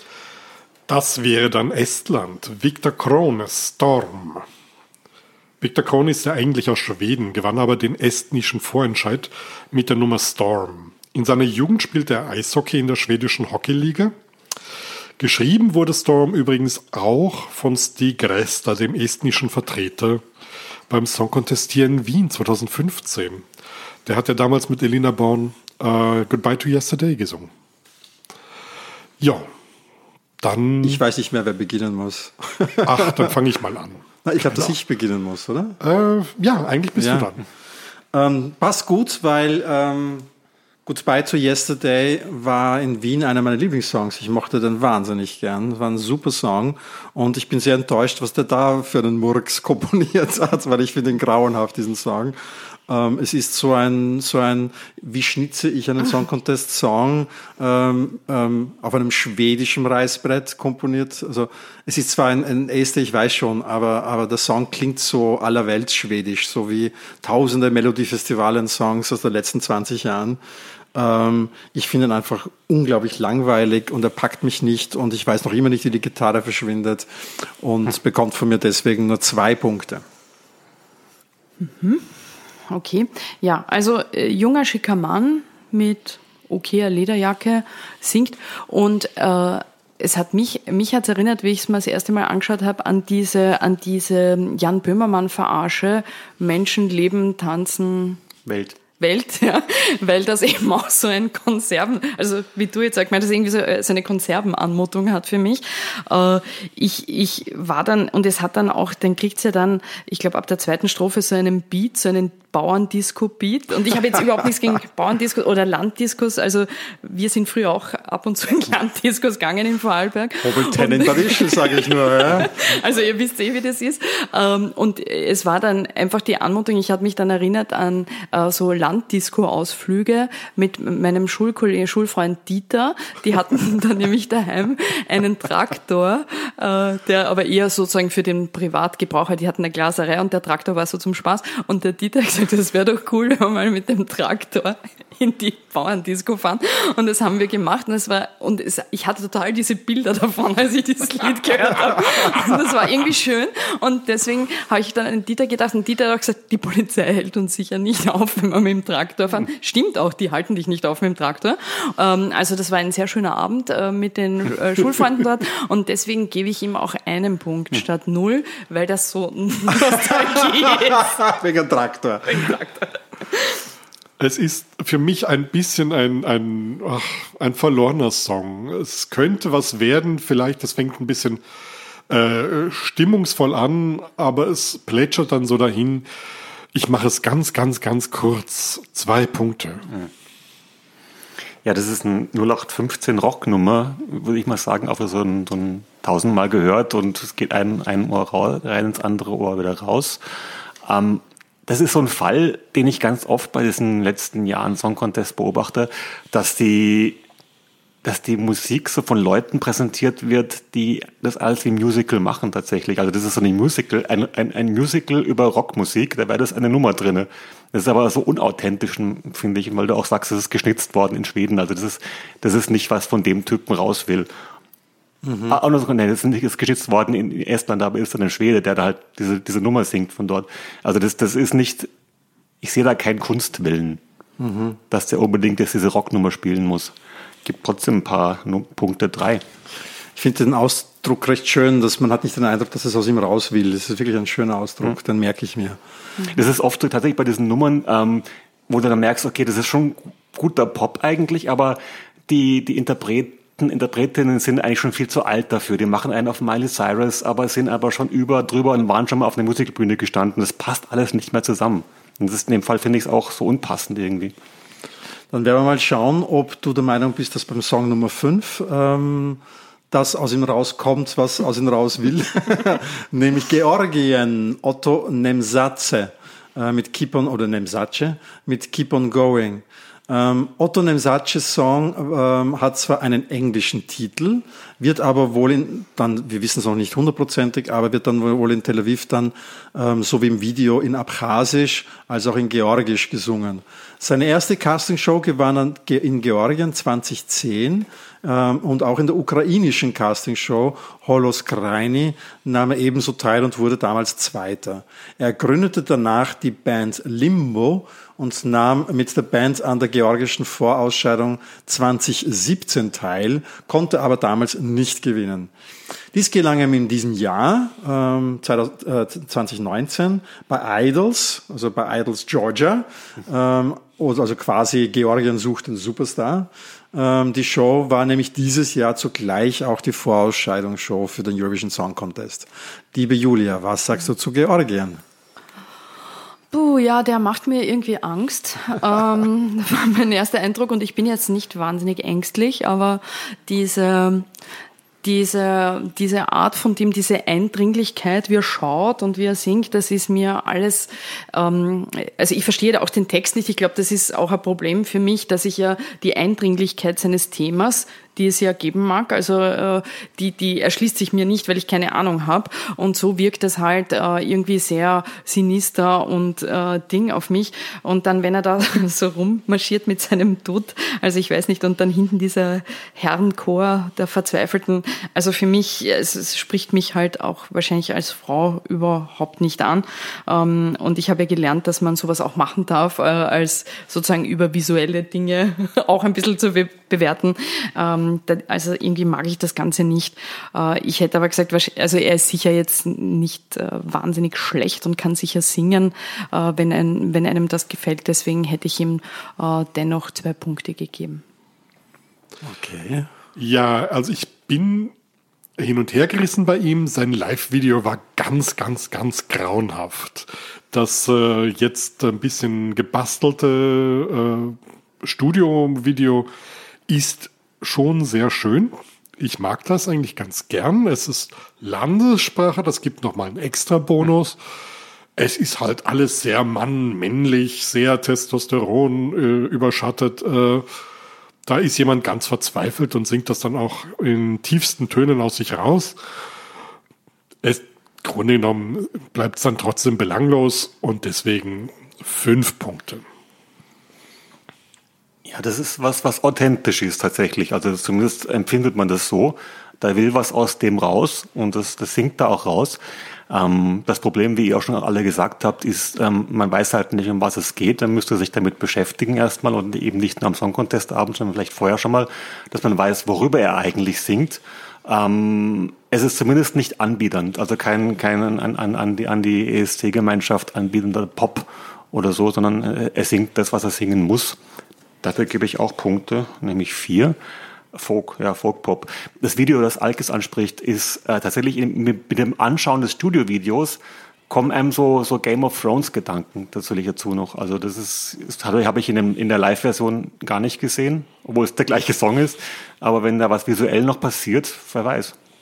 Das wäre dann Estland. Viktor Krones, Storm. Viktor Krone ist ja eigentlich aus Schweden, gewann aber den estnischen Vorentscheid mit der Nummer Storm. In seiner Jugend spielte er Eishockey in der schwedischen Hockeyliga. Geschrieben wurde Storm übrigens auch von Stig Resta, dem estnischen Vertreter, beim Song Contest hier in Wien zweitausendfünfzehn. Der hat ja damals mit Elina Born uh, Goodbye to Yesterday gesungen. Ja, dann... Ich weiß nicht mehr, wer beginnen muss. Ach, dann fange ich mal an. Na, ich glaube, dass ich beginnen muss, oder? Äh, ja, eigentlich bist ja. du dran. Ähm, passt gut, weil ähm, Goodbye to Yesterday war in Wien einer meiner Lieblingssongs. Ich mochte den wahnsinnig gern. War ein super Song. Und ich bin sehr enttäuscht, was der da für einen Murks komponiert hat, weil ich finde ihn grauenhaft, diesen Song. Ähm, es ist so ein, so ein, wie schnitze ich einen Song Contest Song ähm, ähm, auf einem schwedischen Reißbrett komponiert. Also es ist zwar ein, ein Este, ich weiß schon, aber, aber der Song klingt so allerwelts schwedisch, so wie tausende Melodiefestivalen-Songs aus den letzten zwanzig Jahren. Ähm, ich finde ihn einfach unglaublich langweilig und er packt mich nicht und ich weiß noch immer nicht, wie die Gitarre verschwindet und bekommt von mir deswegen nur zwei Punkte. Mhm. Okay, ja, also äh, junger, schicker Mann mit okayer Lederjacke singt und äh, es hat mich, mich hat's erinnert, wie ich es mir das erste Mal angeschaut habe, an diese, an diese Jan Böhmermann-Verarsche, Menschen leben, tanzen, Welt. Welt, ja, weil das eben auch so ein Konserven, also wie du jetzt sagst, weil das irgendwie so, so eine Konservenanmutung hat für mich. Äh, ich, ich war dann, und es hat dann auch, dann kriegt's ja dann, ich glaube ab der zweiten Strophe so einen Beat, so einen Bauerndisco-Beat. Und ich habe jetzt überhaupt nichts gegen Bauerndiscos oder Landdiscos. Also wir sind früher auch ab und zu in Landdiscos gegangen in Vorarlberg. Hobeltenant Tradition, sage ich nur. Ja. Also ihr wisst eh, wie das ist. Und es war dann einfach die Anmutung. Ich habe mich dann erinnert an so Landdisco-Ausflüge mit meinem Schulkollegen, Schulfreund Dieter. Die hatten dann nämlich daheim einen Traktor, der aber eher sozusagen für den Privatgebrauch, die hatten eine Glaserei und der Traktor war so zum Spaß. Und der Dieter hat gesagt, das wäre doch cool, wenn wir mal mit dem Traktor in die Bauerndisco fahren. Und das haben wir gemacht. Und es war, und es, ich hatte total diese Bilder davon, als ich dieses Lied gehört habe. Und das war irgendwie schön. Und deswegen habe ich dann an Dieter gedacht. Und Dieter hat auch gesagt, die Polizei hält uns sicher nicht auf, wenn wir mit dem Traktor fahren. Stimmt auch, die halten dich nicht auf mit dem Traktor. Ähm, also das war ein sehr schöner Abend äh, mit den äh, Schulfreunden dort. Und deswegen gebe ich ihm auch einen Punkt statt null, weil das so Nostalgie ist. Wegen Traktor. Wegen Traktor. Es ist für mich ein bisschen ein, ein, ach, ein verlorener Song. Es könnte was werden, vielleicht, das fängt ein bisschen äh, stimmungsvoll an, aber es plätschert dann so dahin. Ich mache es ganz, ganz, ganz kurz. Zwei Punkte. Ja, das ist ein null acht fünfzehn Rocknummer, würde ich mal sagen, auch so ein, so ein tausendmal gehört und es geht ein, ein Ohr rein ins andere Ohr wieder raus. Ähm, Das ist so ein Fall, den ich ganz oft bei diesen letzten Jahren Song Contest beobachte, dass die dass die Musik so von Leuten präsentiert wird, die das alles wie Musical machen tatsächlich. Also das ist so ein Musical, ein, ein, ein Musical über Rockmusik, da wäre das eine Nummer drinne. Das ist aber so unauthentisch, finde ich, weil du auch sagst, es ist geschnitzt worden in Schweden. Also das ist, das ist nicht, was von dem Typen raus will. Mhm. Ah, so, nee, das ist nicht ist geschnitzt worden in Estland, aber ist dann ein Schwede, der da halt diese, diese Nummer singt von dort. Also das, das ist nicht, ich sehe da keinen Kunstwillen, mhm. dass der unbedingt jetzt diese Rocknummer spielen muss. Gibt trotzdem ein paar Punkte, drei. Ich finde den Ausdruck recht schön, dass man hat nicht den Eindruck, dass es aus ihm raus will. Das ist wirklich ein schöner Ausdruck, mhm. den merke ich mir. Das ist oft tatsächlich bei diesen Nummern, ähm, wo du dann merkst, okay, das ist schon guter Pop eigentlich, aber die, die Interpreten, Interpretinnen sind eigentlich schon viel zu alt dafür. Die machen einen auf Miley Cyrus, aber sind aber schon über, drüber und waren schon mal auf einer Musikbühne gestanden. Das passt alles nicht mehr zusammen. Und das ist in dem Fall, finde ich es auch so unpassend irgendwie. Dann werden wir mal schauen, ob du der Meinung bist, dass beim Song Nummer fünf ähm, das aus ihm rauskommt, was aus ihm raus will. Nämlich Georgien, Otto Nemsadze äh, mit Keep on, oder Nemsadze mit Keep on Going. Ähm, Otto Nemsadces Song ähm, hat zwar einen englischen Titel, wird aber wohl in, dann, wir wissen es noch nicht hundertprozentig, aber wird dann wohl in Tel Aviv dann, ähm, so wie im Video, in Abchasisch als auch in Georgisch gesungen. Seine erste Castingshow gewann er in Georgien zwanzig zehn ähm, und auch in der ukrainischen Castingshow Holos Kraini nahm er ebenso teil und wurde damals Zweiter. Er gründete danach die Band Limbo und nahm mit der Band an der georgischen Vorausscheidung zwanzig siebzehn teil, konnte aber damals nicht gewinnen. Dies gelang ihm in diesem Jahr, ähm, zwanzig neunzehn, bei Idols, also bei Idols Georgia, ähm, also quasi Georgien sucht den Superstar. Ähm, die Show war nämlich dieses Jahr zugleich auch die Vorausscheidungsshow für den Eurovision Song Contest. Liebe Julia, was sagst du zu Georgien? Puh, ja, der macht mir irgendwie Angst. ähm, das war mein erster Eindruck und ich bin jetzt nicht wahnsinnig ängstlich, aber diese... Diese, diese Art von dem, diese Eindringlichkeit, wie er schaut und wie er singt, das ist mir alles, ähm, also ich verstehe auch den Text nicht. Ich glaube, das ist auch ein Problem für mich, dass ich ja die Eindringlichkeit seines Themas, die es ja geben mag, also äh, die, die erschließt sich mir nicht, weil ich keine Ahnung habe. Und so wirkt das halt äh, irgendwie sehr sinister und äh, Ding auf mich. Und dann, wenn er da so rummarschiert mit seinem Dutt, also ich weiß nicht, und dann hinten dieser Herrenchor der Verzweifelten, also für mich, es, es spricht mich halt auch wahrscheinlich als Frau überhaupt nicht an. Ähm, und ich habe ja gelernt, dass man sowas auch machen darf, äh, als sozusagen über visuelle Dinge auch ein bisschen zu be- bewerten. Ähm, da, also irgendwie mag ich das Ganze nicht. Äh, ich hätte aber gesagt, also er ist sicher jetzt nicht äh, wahnsinnig schlecht und kann sicher singen, äh, wenn, ein, wenn einem das gefällt. Deswegen hätte ich ihm äh, dennoch zwei Punkte gegeben. Okay. Ja, also ich bin hin und her gerissen bei ihm. Sein Live-Video war ganz, ganz, ganz grauenhaft. Das äh, jetzt ein bisschen gebastelte äh, Studio-Video ist schon sehr schön. Ich mag das eigentlich ganz gern. Es ist Landessprache, das gibt nochmal einen extra Bonus. Es ist halt alles sehr Mann-männlich, sehr Testosteron äh, überschattet. Äh, Da ist jemand ganz verzweifelt und singt das dann auch in tiefsten Tönen aus sich raus. Es, im Grunde genommen bleibt es dann trotzdem belanglos und deswegen fünf Punkte. Ja, das ist was, was authentisch ist tatsächlich. Also zumindest empfindet man das so. Da will was aus dem raus und das, das singt da auch raus. Ähm, das Problem, wie ihr auch schon alle gesagt habt, ist, ähm, man weiß halt nicht, um was es geht. Dann müsste sich damit beschäftigen erstmal und eben nicht nur am Song Contest Abend, sondern vielleicht vorher schon mal, dass man weiß, worüber er eigentlich singt. Ähm, es ist zumindest nicht anbiedernd, also kein, kein an, an, an die, an die E S C-Gemeinschaft anbiedender Pop oder so, sondern äh, er singt das, was er singen muss. Dafür gebe ich auch Punkte, nämlich vier. Folk, ja, Folk-Pop. Das Video, das Alkes anspricht, ist äh, tatsächlich in, mit, mit dem Anschauen des Studiovideos kommen einem so, so Game of Thrones Gedanken natürlich dazu noch. Also das ist, ist habe ich in, dem, in der Live-Version gar nicht gesehen, obwohl es der gleiche Song ist. Aber wenn da was visuell noch passiert, wer weiß.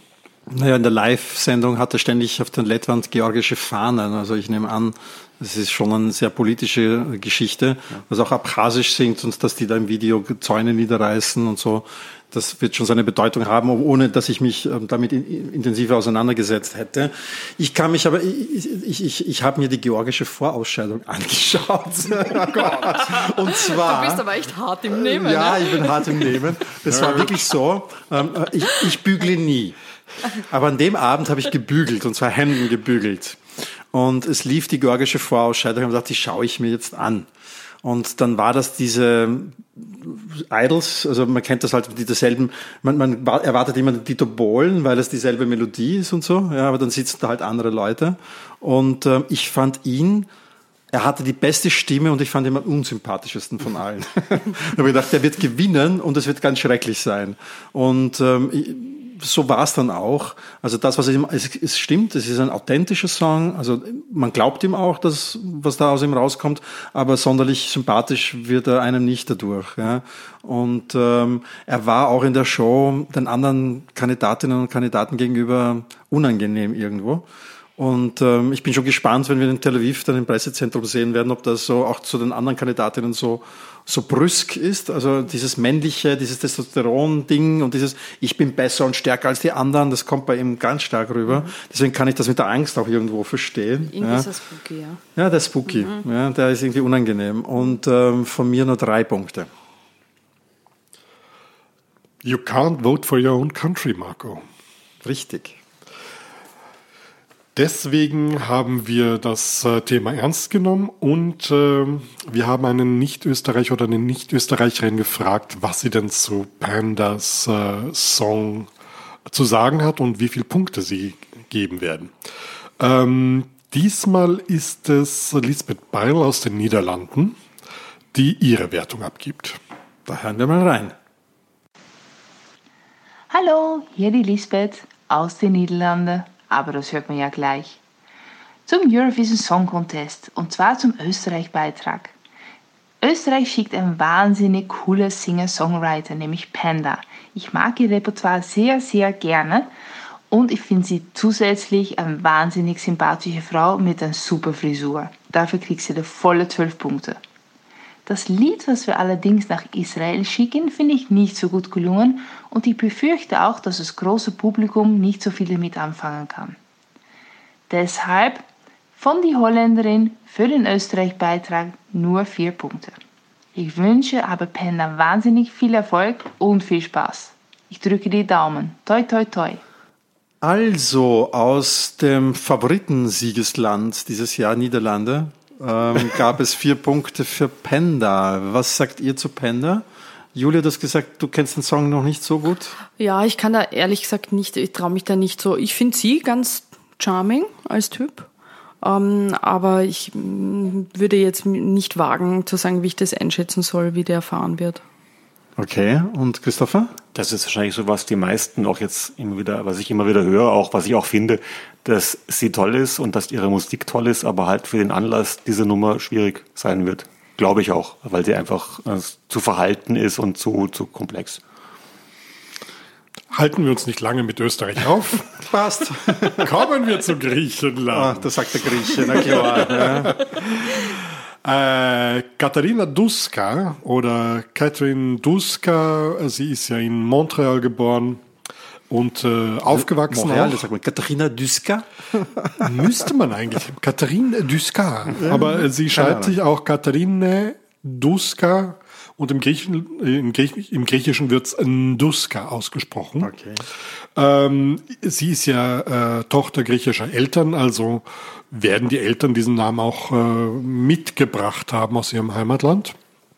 Naja, in der Live-Sendung hat er ständig auf der L E D-Wand georgische Fahnen. Also ich nehme an, das ist schon eine sehr politische Geschichte, was auch Abchasisch singt und dass die da im Video Zäune niederreißen und so. Das wird schon seine Bedeutung haben, ohne dass ich mich damit intensiver auseinandergesetzt hätte. Ich kann mich aber, ich, ich, ich, ich habe mir die georgische Vorausscheidung angeschaut. Und zwar. Du bist aber echt hart im Nehmen. Ja, ne? ich bin hart im Nehmen. Das war wirklich so. Ich, ich bügle nie. Aber an dem Abend habe ich gebügelt, und zwar Hemden gebügelt. Und es lief die georgische Vorausscheidung. Ich habe gesagt, die schaue ich mir jetzt an. Und dann war das diese Idols, also man kennt das halt, die derselben, man, man erwartet immer Dieter Bohlen, weil es dieselbe Melodie ist und so, ja, aber dann sitzen da halt andere Leute. Und äh, ich fand ihn, er hatte die beste Stimme und ich fand ihn am unsympathischsten von allen. Ich habe gedacht, der wird gewinnen und es wird ganz schrecklich sein. Und ähm, ich, so war es dann auch. Also das, was ihm, es, es stimmt, es ist ein authentischer Song. Also man glaubt ihm auch, dass was da aus ihm rauskommt, aber sonderlich sympathisch wird er einem nicht dadurch. Ja. Und ähm, er war auch in der Show den anderen Kandidatinnen und Kandidaten gegenüber unangenehm irgendwo. Und ähm, ich bin schon gespannt, wenn wir in Tel Aviv dann im Pressezentrum sehen werden, ob das so auch zu den anderen Kandidatinnen so so brüsk ist. Also dieses männliche, dieses Testosteron-Ding und dieses ich bin besser und stärker als die anderen, das kommt bei ihm ganz stark rüber. Mhm. Deswegen kann ich das mit der Angst auch irgendwo verstehen. Irgendwie ja. ist das spooky, ja. Ja, der ist spooky. Mhm. Ja, der ist irgendwie unangenehm. Und ähm, von mir nur drei Punkte. You can't vote for your own country, Marco. Richtig. Deswegen haben wir das äh, Thema ernst genommen und äh, wir haben einen Nicht-Österreicher oder eine Nicht-Österreicherin gefragt, was sie denn zu Pandas äh, Song zu sagen hat und wie viele Punkte sie geben werden. Ähm, diesmal ist es Lisbeth Beil aus den Niederlanden, die ihre Wertung abgibt. Da hören wir mal rein. Hallo, hier die Lisbeth aus den Niederlanden. Aber das hört man ja gleich. Zum Eurovision Song Contest, und zwar zum Österreich-Beitrag. Österreich schickt einen wahnsinnig coolen Singer-Songwriter, nämlich Panda. Ich mag ihr Repertoire sehr, sehr gerne und ich finde sie zusätzlich eine wahnsinnig sympathische Frau mit einer super Frisur. Dafür kriegt sie die volle zwölf Punkte. Das Lied, was wir allerdings nach Israel schicken, finde ich nicht so gut gelungen und ich befürchte auch, dass das große Publikum nicht so viel damit anfangen kann. Deshalb von die Holländerin für den Österreich-Beitrag nur vier Punkte. Ich wünsche aber Panda wahnsinnig viel Erfolg und viel Spaß. Ich drücke die Daumen. Toi, toi, toi. Also aus dem Favoritensiegesland dieses Jahr, Niederlande, ähm, gab es vier Punkte für Panda. Was sagt ihr zu Panda? Julia, du hast gesagt, du kennst den Song noch nicht so gut. Ja, ich kann da ehrlich gesagt nicht, ich traue mich da nicht so. Ich finde sie ganz charming als Typ, ähm, aber ich m, würde jetzt nicht wagen zu sagen, wie ich das einschätzen soll, wie der erfahren wird. Okay, und Christopher? Das ist wahrscheinlich so, was die meisten auch jetzt immer wieder, was ich immer wieder höre, auch was ich auch finde, dass sie toll ist und dass ihre Musik toll ist, aber halt für den Anlass diese Nummer schwierig sein wird. Glaube ich auch, weil sie einfach äh, zu verhalten ist und zu, zu komplex. Halten wir uns nicht lange mit Österreich auf. Passt. Kommen wir zu Griechenland. Ah, das sagt der Grieche, na klar. Ja. Äh, Katharina Duska oder Catherine Duska, sie ist ja in Montreal geboren und äh, aufgewachsen. Montreal, auch. das sagt man Katharina Duska. Müsste man eigentlich. Katharine Duska. Aber äh, sie schreibt sich auch Katharine Duska und im, Griechen, im, Griech, im Griechischen wird es Duska ausgesprochen. Okay. Ähm, sie ist ja äh, Tochter griechischer Eltern, also werden die Eltern diesen Namen auch äh, mitgebracht haben aus ihrem Heimatland.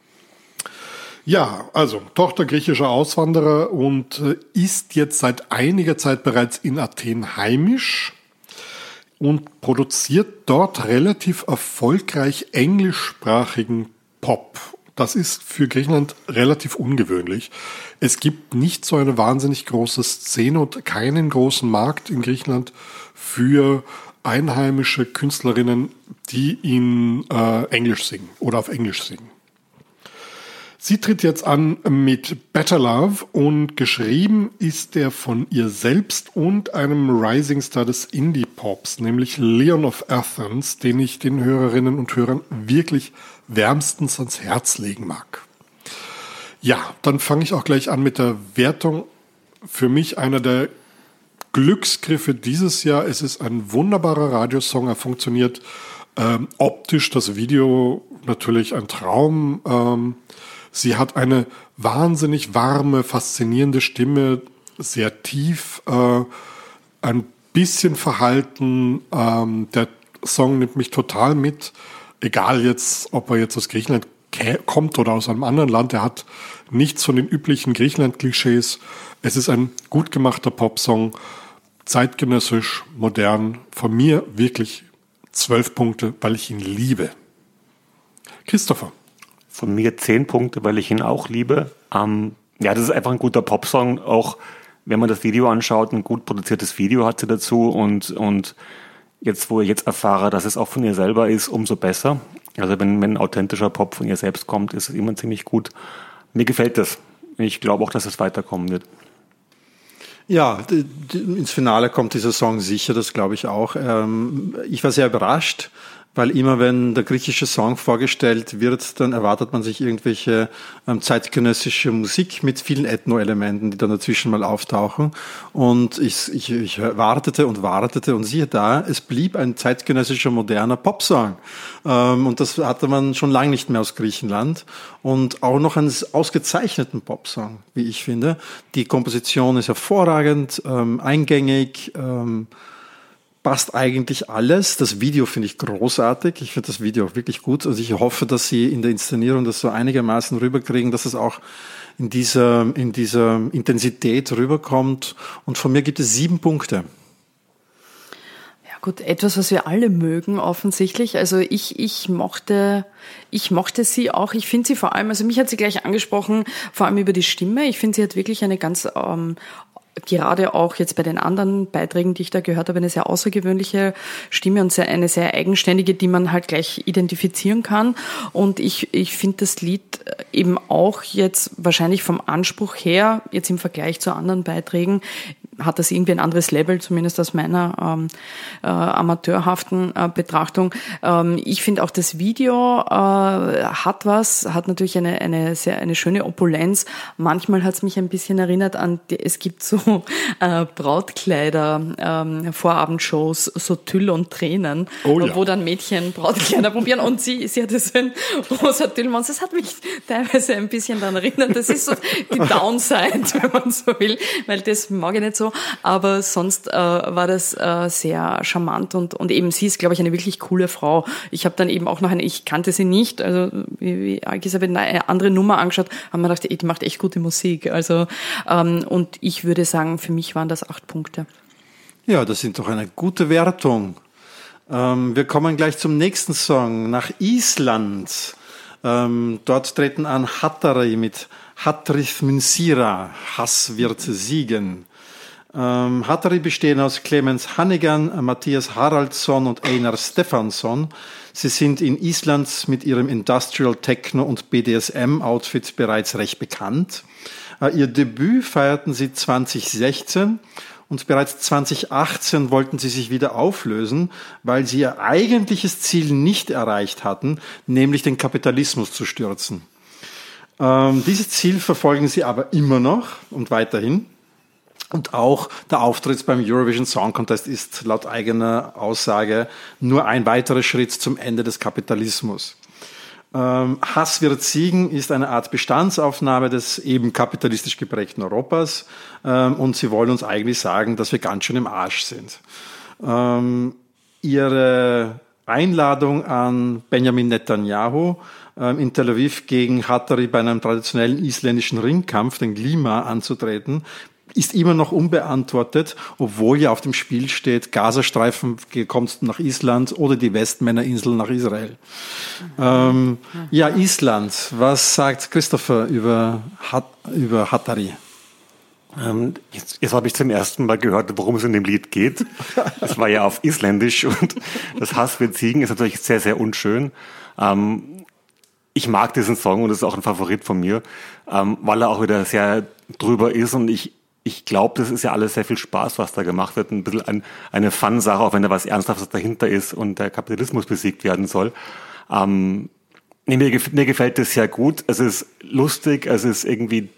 Ja, also Tochter griechischer Auswanderer und äh, ist jetzt seit einiger Zeit bereits in Athen heimisch und produziert dort relativ erfolgreich englischsprachigen Pop. Das ist für Griechenland relativ ungewöhnlich. Es gibt nicht so eine wahnsinnig große Szene und keinen großen Markt in Griechenland für einheimische Künstlerinnen, die in äh, Englisch singen oder auf Englisch singen. Sie tritt jetzt an mit Better Love und geschrieben ist der von ihr selbst und einem Rising Star des Indie-Pops, nämlich Leon of Athens, den ich den Hörerinnen und Hörern wirklich wärmstens ans Herz legen mag. Ja, dann fange ich auch gleich an mit der Wertung. Für mich einer der Glücksgriffe dieses Jahr. Es ist ein wunderbarer Radiosong, er funktioniert ähm, optisch, das Video natürlich ein Traum. Ähm, sie hat eine wahnsinnig warme, faszinierende Stimme, sehr tief, äh, ein bisschen verhalten. Ähm, der Song nimmt mich total mit, egal jetzt, ob er jetzt aus Griechenland kommt oder aus einem anderen Land. Er hat nichts von den üblichen Griechenland-Klischees. Es ist ein gut gemachter Popsong, zeitgenössisch, modern. Von mir wirklich zwölf Punkte, weil ich ihn liebe. Christopher. Von mir zehn Punkte, weil ich ihn auch liebe. Ähm, ja, das ist einfach ein guter Popsong. Auch wenn man das Video anschaut, ein gut produziertes Video hat sie dazu. Und, und jetzt, wo ich jetzt erfahre, dass es auch von ihr selber ist, umso besser. Also wenn, wenn ein authentischer Pop von ihr selbst kommt, ist es immer ziemlich gut. Mir gefällt das. Ich glaube auch, dass es weiterkommen wird. Ja, die, die, ins Finale kommt dieser Song sicher, das glaube ich auch. Ähm, ich war sehr überrascht, weil immer wenn der griechische Song vorgestellt wird, dann erwartet man sich irgendwelche ähm, zeitgenössische Musik mit vielen Ethno-Elementen, die dann dazwischen mal auftauchen. Und ich, ich, ich wartete und wartete und siehe da, es blieb ein zeitgenössischer, moderner Popsong. Ähm, und das hatte man schon lange nicht mehr aus Griechenland. Und auch noch einen ausgezeichneten Popsong, wie ich finde. Die Komposition ist hervorragend, ähm, eingängig, ähm, passt eigentlich alles. Das Video finde ich großartig. Ich finde das Video auch wirklich gut. Also ich hoffe, dass sie in der Inszenierung das so einigermaßen rüberkriegen, dass es auch in dieser, in dieser Intensität rüberkommt. Und von mir gibt es sieben Punkte. Ja gut, etwas, was wir alle mögen, offensichtlich. Also ich, ich mochte, ich mochte sie auch. Ich finde sie vor allem, also mich hat sie gleich angesprochen, vor allem über die Stimme. Ich finde, sie hat wirklich eine ganz, ähm, gerade auch jetzt bei den anderen Beiträgen, die ich da gehört habe, eine sehr außergewöhnliche Stimme und sehr, eine sehr eigenständige, die man halt gleich identifizieren kann. Und ich, ich finde das Lied eben auch jetzt wahrscheinlich vom Anspruch her, jetzt im Vergleich zu anderen Beiträgen, hat das irgendwie ein anderes Level, zumindest aus meiner ähm, äh, amateurhaften äh, Betrachtung. Ähm, ich finde auch das Video äh, hat was, hat natürlich eine eine sehr eine schöne Opulenz. Manchmal hat es mich ein bisschen erinnert an, die, es gibt so äh, Brautkleider, ähm, Vorabendshows, so Tüll und Tränen, oh ja. wo dann Mädchen Brautkleider probieren und sie sie hatte so ein rosa Tüllmonster. Das hat mich teilweise ein bisschen daran erinnert. Das ist so die Downside, wenn man so will, weil das mag ich nicht so. Aber sonst äh, war das äh, sehr charmant und und eben sie ist, glaube ich, eine wirklich coole Frau. Ich habe dann eben auch noch eine, ich kannte sie nicht, also wie, wie Elisabeth, eine andere Nummer angeschaut, haben wir gedacht, die macht echt gute Musik. Also ähm, und ich würde sagen, für mich waren das acht Punkte. Ja, das sind doch eine gute Wertung. Ähm, wir kommen gleich zum nächsten Song, nach Island. Ähm, dort treten an Hattari mit Hatrith Mynsira, Hass wird siegen. Ähm, Hattari bestehen aus Clemens Hannigan, Matthias Haraldsson und Einar Stefansson. Sie sind in Island mit ihrem Industrial Techno und B D S M-Outfit bereits recht bekannt. Äh, ihr Debüt feierten sie zwanzig sechzehn und bereits zwanzig achtzehn wollten sie sich wieder auflösen, weil sie ihr eigentliches Ziel nicht erreicht hatten, nämlich den Kapitalismus zu stürzen. Ähm, dieses Ziel verfolgen sie aber immer noch und weiterhin. Und auch der Auftritt beim Eurovision Song Contest ist laut eigener Aussage nur ein weiterer Schritt zum Ende des Kapitalismus. Ähm, Hass wird siegen ist eine Art Bestandsaufnahme des eben kapitalistisch geprägten Europas ähm, und sie wollen uns eigentlich sagen, dass wir ganz schön im Arsch sind. Ähm, ihre Einladung an Benjamin Netanyahu ähm, in Tel Aviv gegen Hattari bei einem traditionellen isländischen Ringkampf, den Glima, anzutreten, ist immer noch unbeantwortet, obwohl ja auf dem Spiel steht, Gazastreifen kommt nach Island oder die Westmännerinsel nach Israel. Mhm. Ähm, ja, Island. Was sagt Christopher über, Hat, über Hattari? Ähm, jetzt jetzt habe ich zum ersten Mal gehört, worum es in dem Lied geht. Das war ja auf Isländisch und das Hass wird siegen ist natürlich sehr, sehr unschön. Ähm, ich mag diesen Song und das ist auch ein Favorit von mir, ähm, weil er auch wieder sehr drüber ist und ich ich glaube, das ist ja alles sehr viel Spaß, was da gemacht wird. Ein bisschen ein, eine Fun-Sache, auch wenn da was Ernsthaftes dahinter ist und der Kapitalismus besiegt werden soll. Ähm, nee, mir, mir gefällt das sehr gut. Es ist lustig, es ist irgendwie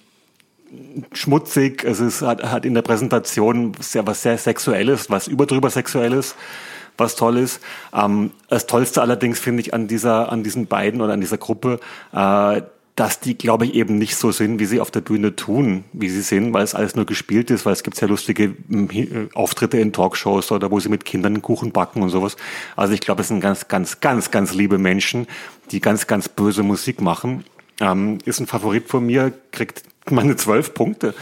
schmutzig, es ist, hat, hat in der Präsentation sehr, was sehr Sexuelles, was überdrüber Sexuelles, was toll ist. Ähm, das Tollste allerdings finde ich an dieser, an diesen beiden oder an dieser Gruppe, äh, dass die, glaube ich, eben nicht so sind, wie sie auf der Bühne tun, wie sie sind, weil es alles nur gespielt ist, weil es gibt sehr lustige Auftritte in Talkshows oder wo sie mit Kindern Kuchen backen und sowas. Also ich glaube, es sind ganz, ganz, ganz, ganz liebe Menschen, die ganz, ganz böse Musik machen. Ähm, ist ein Favorit von mir, kriegt meine zwölf Punkte.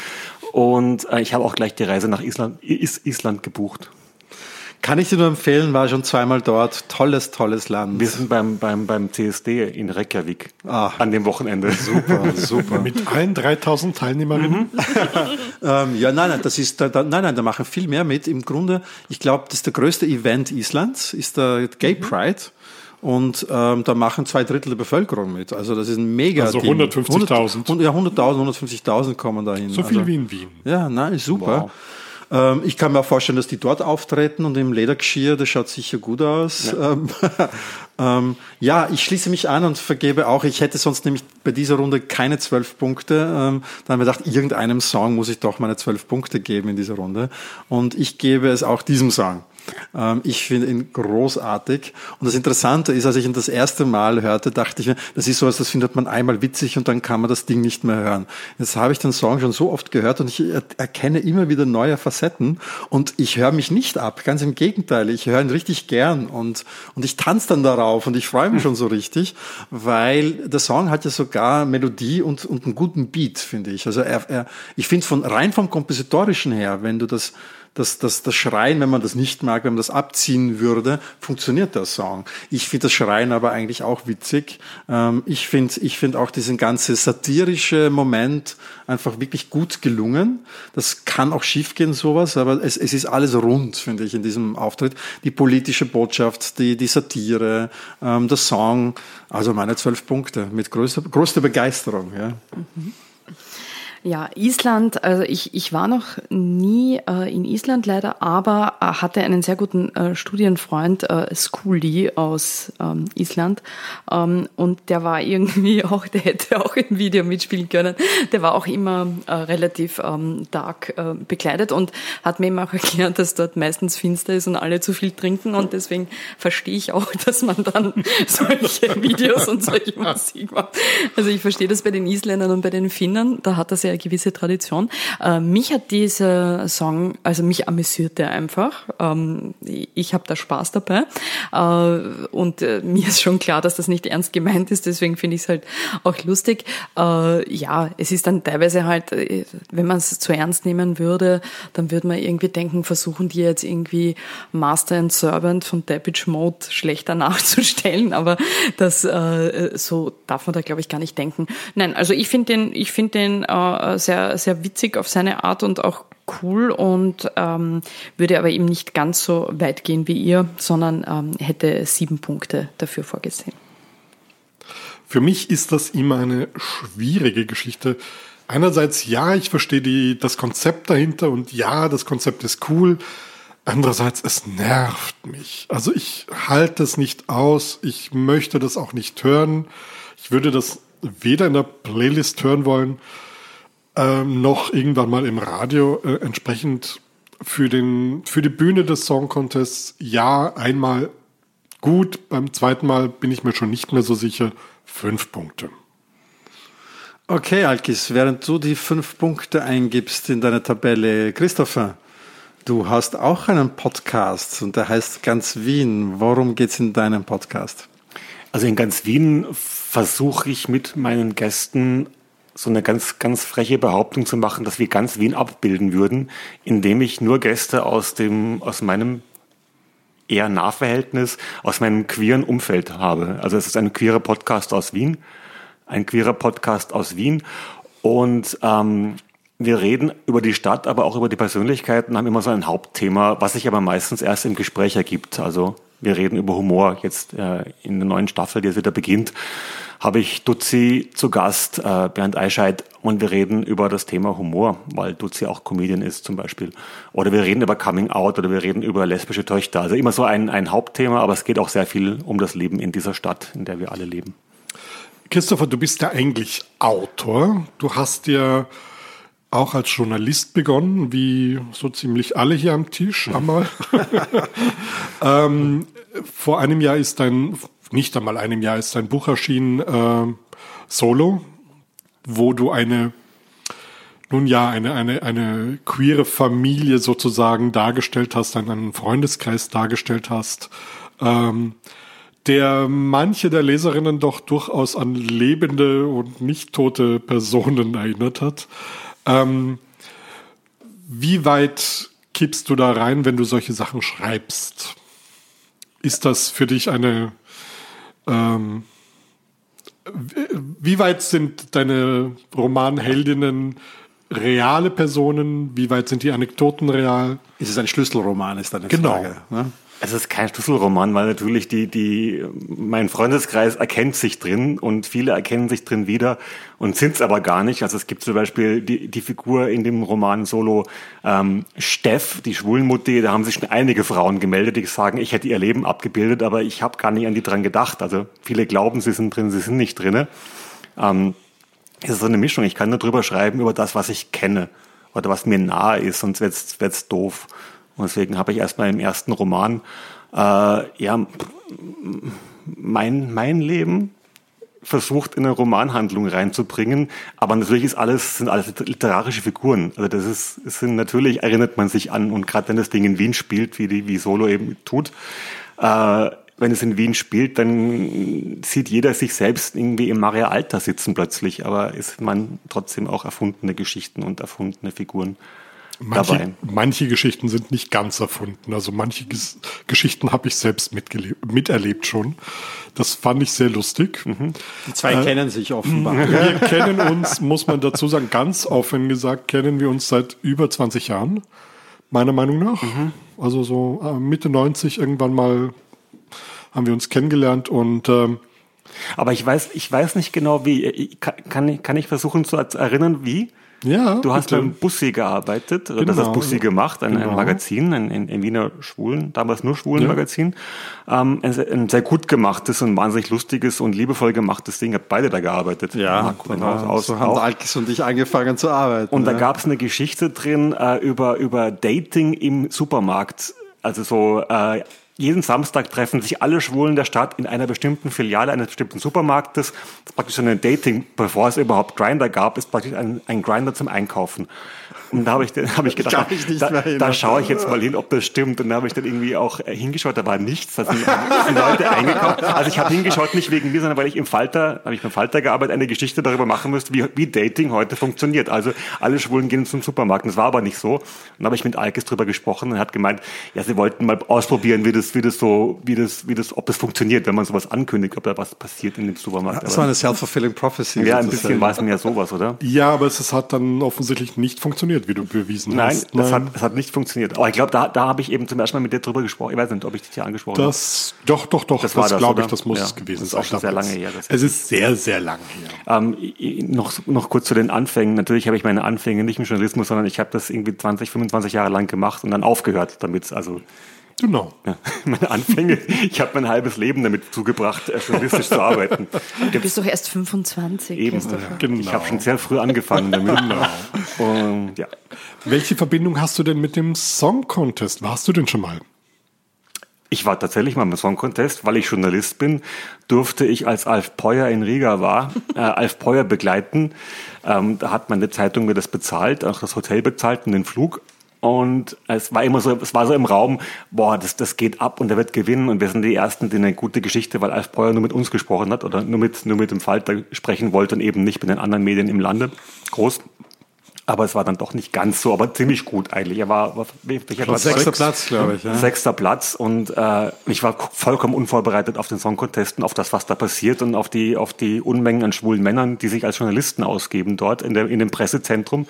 Und äh, ich habe auch gleich die Reise nach Island, Is- Island gebucht. Kann ich dir nur empfehlen, war schon zweimal dort. Tolles, tolles Land. Wir sind beim, beim, beim C S D in Reykjavik ah, an dem Wochenende. Super, super. Mit allen dreitausend Teilnehmerinnen? Mhm. ähm, ja, nein, nein, das ist, da, da, nein, nein, da machen viel mehr mit. Im Grunde, ich glaube, das ist der größte Event Islands, ist der Gay Pride. Und ähm, da machen zwei Drittel der Bevölkerung mit. Also das ist ein mega Also hundertfünfzigtausend. hundert, ja, hunderttausend, hundertfünfzigtausend kommen da hin. So viel also, wie in Wien. Ja, nein, ist super. Wow. Ähm, ich kann mir auch vorstellen, dass die dort auftreten und im Ledergeschirr, das schaut sicher gut aus. Ja. Ähm, ähm, ja, ich schließe mich an und vergebe auch, ich hätte sonst nämlich bei dieser Runde keine zwölf Punkte. Ähm, dann habe ich gedacht, irgendeinem Song muss ich doch meine zwölf Punkte geben in dieser Runde. Und ich gebe es auch diesem Song. Ähm, ich finde ihn großartig. Und das Interessante ist, als ich ihn das erste Mal hörte, dachte ich mir, das ist sowas, das findet man einmal witzig und dann kann man das Ding nicht mehr hören. Jetzt habe ich den Song schon so oft gehört und ich erkenne immer wieder neue Facetten und ich höre mich nicht ab. Ganz im Gegenteil, ich höre ihn richtig gern und, und ich tanze dann darauf und ich freue mich schon so richtig, weil der Song hat ja sogar Melodie und, und einen guten Beat, finde ich. Also er, er, ich finde von rein vom Kompositorischen her, wenn du das Das, das, das Schreien, wenn man das nicht mag, wenn man das abziehen würde, funktioniert der Song. Ich finde das Schreien aber eigentlich auch witzig. Ähm, ich finde ich finde auch diesen ganze satirische Moment einfach wirklich gut gelungen. Das kann auch schiefgehen, sowas, aber es, es ist alles rund, finde ich, in diesem Auftritt. Die politische Botschaft, die, die Satire, ähm, der Song, also meine zwölf Punkte mit größter, größter Begeisterung. Ja. Mhm. Ja, Island, also ich, ich war noch nie äh, in Island leider, aber äh, hatte einen sehr guten äh, Studienfreund, äh, Skuli aus ähm, Island, ähm, und der war irgendwie auch, der hätte auch im Video mitspielen können, der war auch immer äh, relativ ähm, dark äh, bekleidet und hat mir immer auch erklärt, dass dort meistens finster ist und alle zu viel trinken und deswegen verstehe ich auch, dass man dann solche Videos und solche Musik macht. Also ich verstehe das bei den Isländern und bei den Finnern, da hat das ja eine gewisse Tradition. Äh, mich hat dieser Song, also mich amüsiert er einfach. Ähm, ich habe da Spaß dabei. Äh, und äh, mir ist schon klar, dass das nicht ernst gemeint ist, deswegen finde ich es halt auch lustig. Äh, ja, es ist dann teilweise halt, äh, wenn man es zu ernst nehmen würde, dann würde man irgendwie denken, versuchen die jetzt irgendwie Master and Servant von Depeche Mode schlechter nachzustellen, aber das äh, so darf man da, glaube ich, gar nicht denken. Nein, also ich finde den, ich finde den äh, sehr, sehr witzig auf seine Art und auch cool und ähm, würde aber eben nicht ganz so weit gehen wie ihr, sondern ähm, hätte sieben Punkte dafür vorgesehen. Für mich ist das immer eine schwierige Geschichte. Einerseits, ja, ich verstehe die, das Konzept dahinter und ja, das Konzept ist cool. Andererseits, es nervt mich. Also ich halte es nicht aus. Ich möchte das auch nicht hören. Ich würde das weder in der Playlist hören wollen, Ähm, noch irgendwann mal im Radio äh, entsprechend für den für die Bühne des Song Contests, ja, einmal gut, beim zweiten Mal bin ich mir schon nicht mehr so sicher, fünf Punkte. Okay, Alkis, während du die fünf Punkte eingibst in deine Tabelle, Christopher, du hast auch einen Podcast und der heißt Ganz Wien. Worum geht's in deinem Podcast? Also in Ganz Wien versuche ich mit meinen Gästen so eine ganz, ganz freche Behauptung zu machen, dass wir ganz Wien abbilden würden, indem ich nur Gäste aus dem, aus meinem eher Nahverhältnis, aus meinem queeren Umfeld habe. Also es ist ein queerer Podcast aus Wien, ein queerer Podcast aus Wien und ähm, wir reden über die Stadt, aber auch über die Persönlichkeiten, haben immer so ein Hauptthema, was sich aber meistens erst im Gespräch ergibt. Also wir reden über Humor jetzt äh, in der neuen Staffel, die jetzt wieder beginnt. habe ich Duzi zu Gast, äh, Bernd Eischeid, und wir reden über das Thema Humor, weil Duzi auch Comedian ist zum Beispiel. Oder wir reden über Coming Out oder wir reden über lesbische Töchter. Also immer so ein, ein Hauptthema, aber es geht auch sehr viel um das Leben in dieser Stadt, in der wir alle leben. Christopher, du bist ja eigentlich Autor. Du hast ja auch als Journalist begonnen, wie so ziemlich alle hier am Tisch einmal. ähm, vor einem Jahr ist dein, nicht einmal einem Jahr ist dein Buch erschienen, äh, Solo, wo du eine, nun ja, eine, eine, eine queere Familie sozusagen dargestellt hast, einen Freundeskreis dargestellt hast, ähm, der manche der Leserinnen doch durchaus an lebende und nicht tote Personen erinnert hat. Ähm, wie weit kippst du da rein, wenn du solche Sachen schreibst? Ist das für dich eine, ähm, wie weit sind deine Romanheldinnen reale Personen? Wie weit sind die Anekdoten real? Ist es ein Schlüsselroman, ist eine Genau. Frage. Ne? Es ist kein Schlüsselroman, weil natürlich die, die, mein Freundeskreis erkennt sich drin und viele erkennen sich drin wieder und sind es aber gar nicht. Also es gibt zum Beispiel die, die Figur in dem Roman Solo, ähm, Steff, die Schwulenmutti, da haben sich schon einige Frauen gemeldet, die sagen, ich hätte ihr Leben abgebildet, aber ich habe gar nicht an die dran gedacht. Also viele glauben, sie sind drin, sie sind nicht drin. Ähm, es ist so eine Mischung. Ich kann nur drüber schreiben über das, was ich kenne oder was mir nahe ist, sonst wird's, wird's doof. Und deswegen habe ich erstmal im ersten Roman äh, ja mein mein Leben versucht in eine Romanhandlung reinzubringen, aber natürlich ist alles sind alles literarische Figuren. Also das ist es sind natürlich erinnert man sich an, und gerade wenn das Ding in Wien spielt, wie die wie Solo eben tut, äh, wenn es in Wien spielt, dann sieht jeder sich selbst irgendwie im Maria Alta sitzen plötzlich, aber es man trotzdem auch erfundene Geschichten und erfundene Figuren. Manche, manche Geschichten sind nicht ganz erfunden. Also manche Ges- Geschichten habe ich selbst mitgelebt, miterlebt schon. Das fand ich sehr lustig. Mhm. Die zwei äh, kennen sich offenbar. Wir kennen uns, muss man dazu sagen, ganz offen gesagt, kennen wir uns seit über zwanzig Jahren, meiner Meinung nach. Mhm. Also so äh, Mitte neunzig irgendwann mal haben wir uns kennengelernt und ähm, aber ich weiß, ich weiß nicht genau wie. Ich, kann, ich, kann ich versuchen zu erinnern, wie? Ja, du hast bitte. beim Bussi gearbeitet, oder Genau. das hast Bussi gemacht, ein, Genau. ein Magazin, ein, ein, ein Wiener Schwulen, damals nur Schwulenmagazin. Ja. Ähm, ein, ein sehr gut gemachtes und wahnsinnig lustiges und liebevoll gemachtes Ding. Ich habe beide da gearbeitet. Ja, Marco, genau. aus, aus, So haben Alkis und ich angefangen zu arbeiten. Und da ja. gab es eine Geschichte drin äh, über, über Dating im Supermarkt. Also so... Äh, jeden Samstag treffen sich alle Schwulen der Stadt in einer bestimmten Filiale eines bestimmten Supermarktes. Das ist praktisch so ein Dating, bevor es überhaupt Grindr gab, ist praktisch ein, ein Grindr zum Einkaufen. Und da habe ich, hab ich gedacht, ich nicht da, mehr da schaue ich jetzt mal hin, ob das stimmt. Und da habe ich dann irgendwie auch hingeschaut, da war nichts. Da sind, sind Leute eingekauft. Also ich habe hingeschaut, nicht wegen mir, sondern weil ich im Falter, habe ich beim Falter gearbeitet, eine Geschichte darüber machen müsste, wie, wie Dating heute funktioniert. Also alle Schwulen gehen zum Supermarkt. Das war aber nicht so. Und da habe ich mit Alkes drüber gesprochen und er hat gemeint, ja, sie wollten mal ausprobieren, wie das, wie das so, wie das, wie das, ob das funktioniert, wenn man sowas ankündigt, ob da was passiert in dem Supermarkt. Das war eine self-fulfilling prophecy. Ja, ein bisschen war es mir sowas, oder? ja, aber es hat dann offensichtlich nicht funktioniert, wie du bewiesen Nein, hast. das hat, das hat nicht funktioniert. Aber ich glaube, da, da habe ich eben zum ersten Mal mit dir drüber gesprochen. Ich weiß nicht, ob ich dich hier angesprochen Das, doch, doch, doch, Das das, war das, glaube ich, oder? das muss Ja, es gewesen das ist sein. auch schon sehr lange her, das Es ist sehr, sehr lange her. habe. Ähm, noch, noch kurz zu den Anfängen. Natürlich habe ich meine Anfänge nicht im Journalismus, sondern ich habe das irgendwie zwanzig, fünfundzwanzig Jahre lang gemacht und dann aufgehört damit. Also Genau. ja, meine Anfänge, ich habe mein halbes Leben damit zugebracht, journalistisch zu arbeiten. Du bist doch erst fünfundzwanzig, Eben, Christopher. Genau. Ich habe schon sehr früh angefangen damit. Und, ja. Welche Verbindung hast du denn mit dem Song Contest? Warst du denn schon mal? Ich war tatsächlich mal im Song Contest, weil ich Journalist bin, durfte ich, als Alf Peuer in Riga war, äh, Alf Peuer begleiten. Ähm, da hat meine Zeitung mir das bezahlt, auch das Hotel bezahlt und den Flug. Und es war immer so, es war so im Raum, boah, das, das geht ab und der wird gewinnen und wir sind die Ersten, die eine gute Geschichte, weil Alf Peuer nur mit uns gesprochen hat oder nur mit, nur mit dem Falter sprechen wollte und eben nicht mit den anderen Medien im Lande. Groß. Aber es war dann doch nicht ganz so, aber ziemlich gut eigentlich. Er war, war welcher Platz? Sechster Platz, glaube ich. Ja. Sechster Platz und äh, ich war vollkommen unvorbereitet auf den Song Contest und auf das, was da passiert und auf die auf die Unmengen an schwulen Männern, die sich als Journalisten ausgeben dort in der in dem Pressezentrum.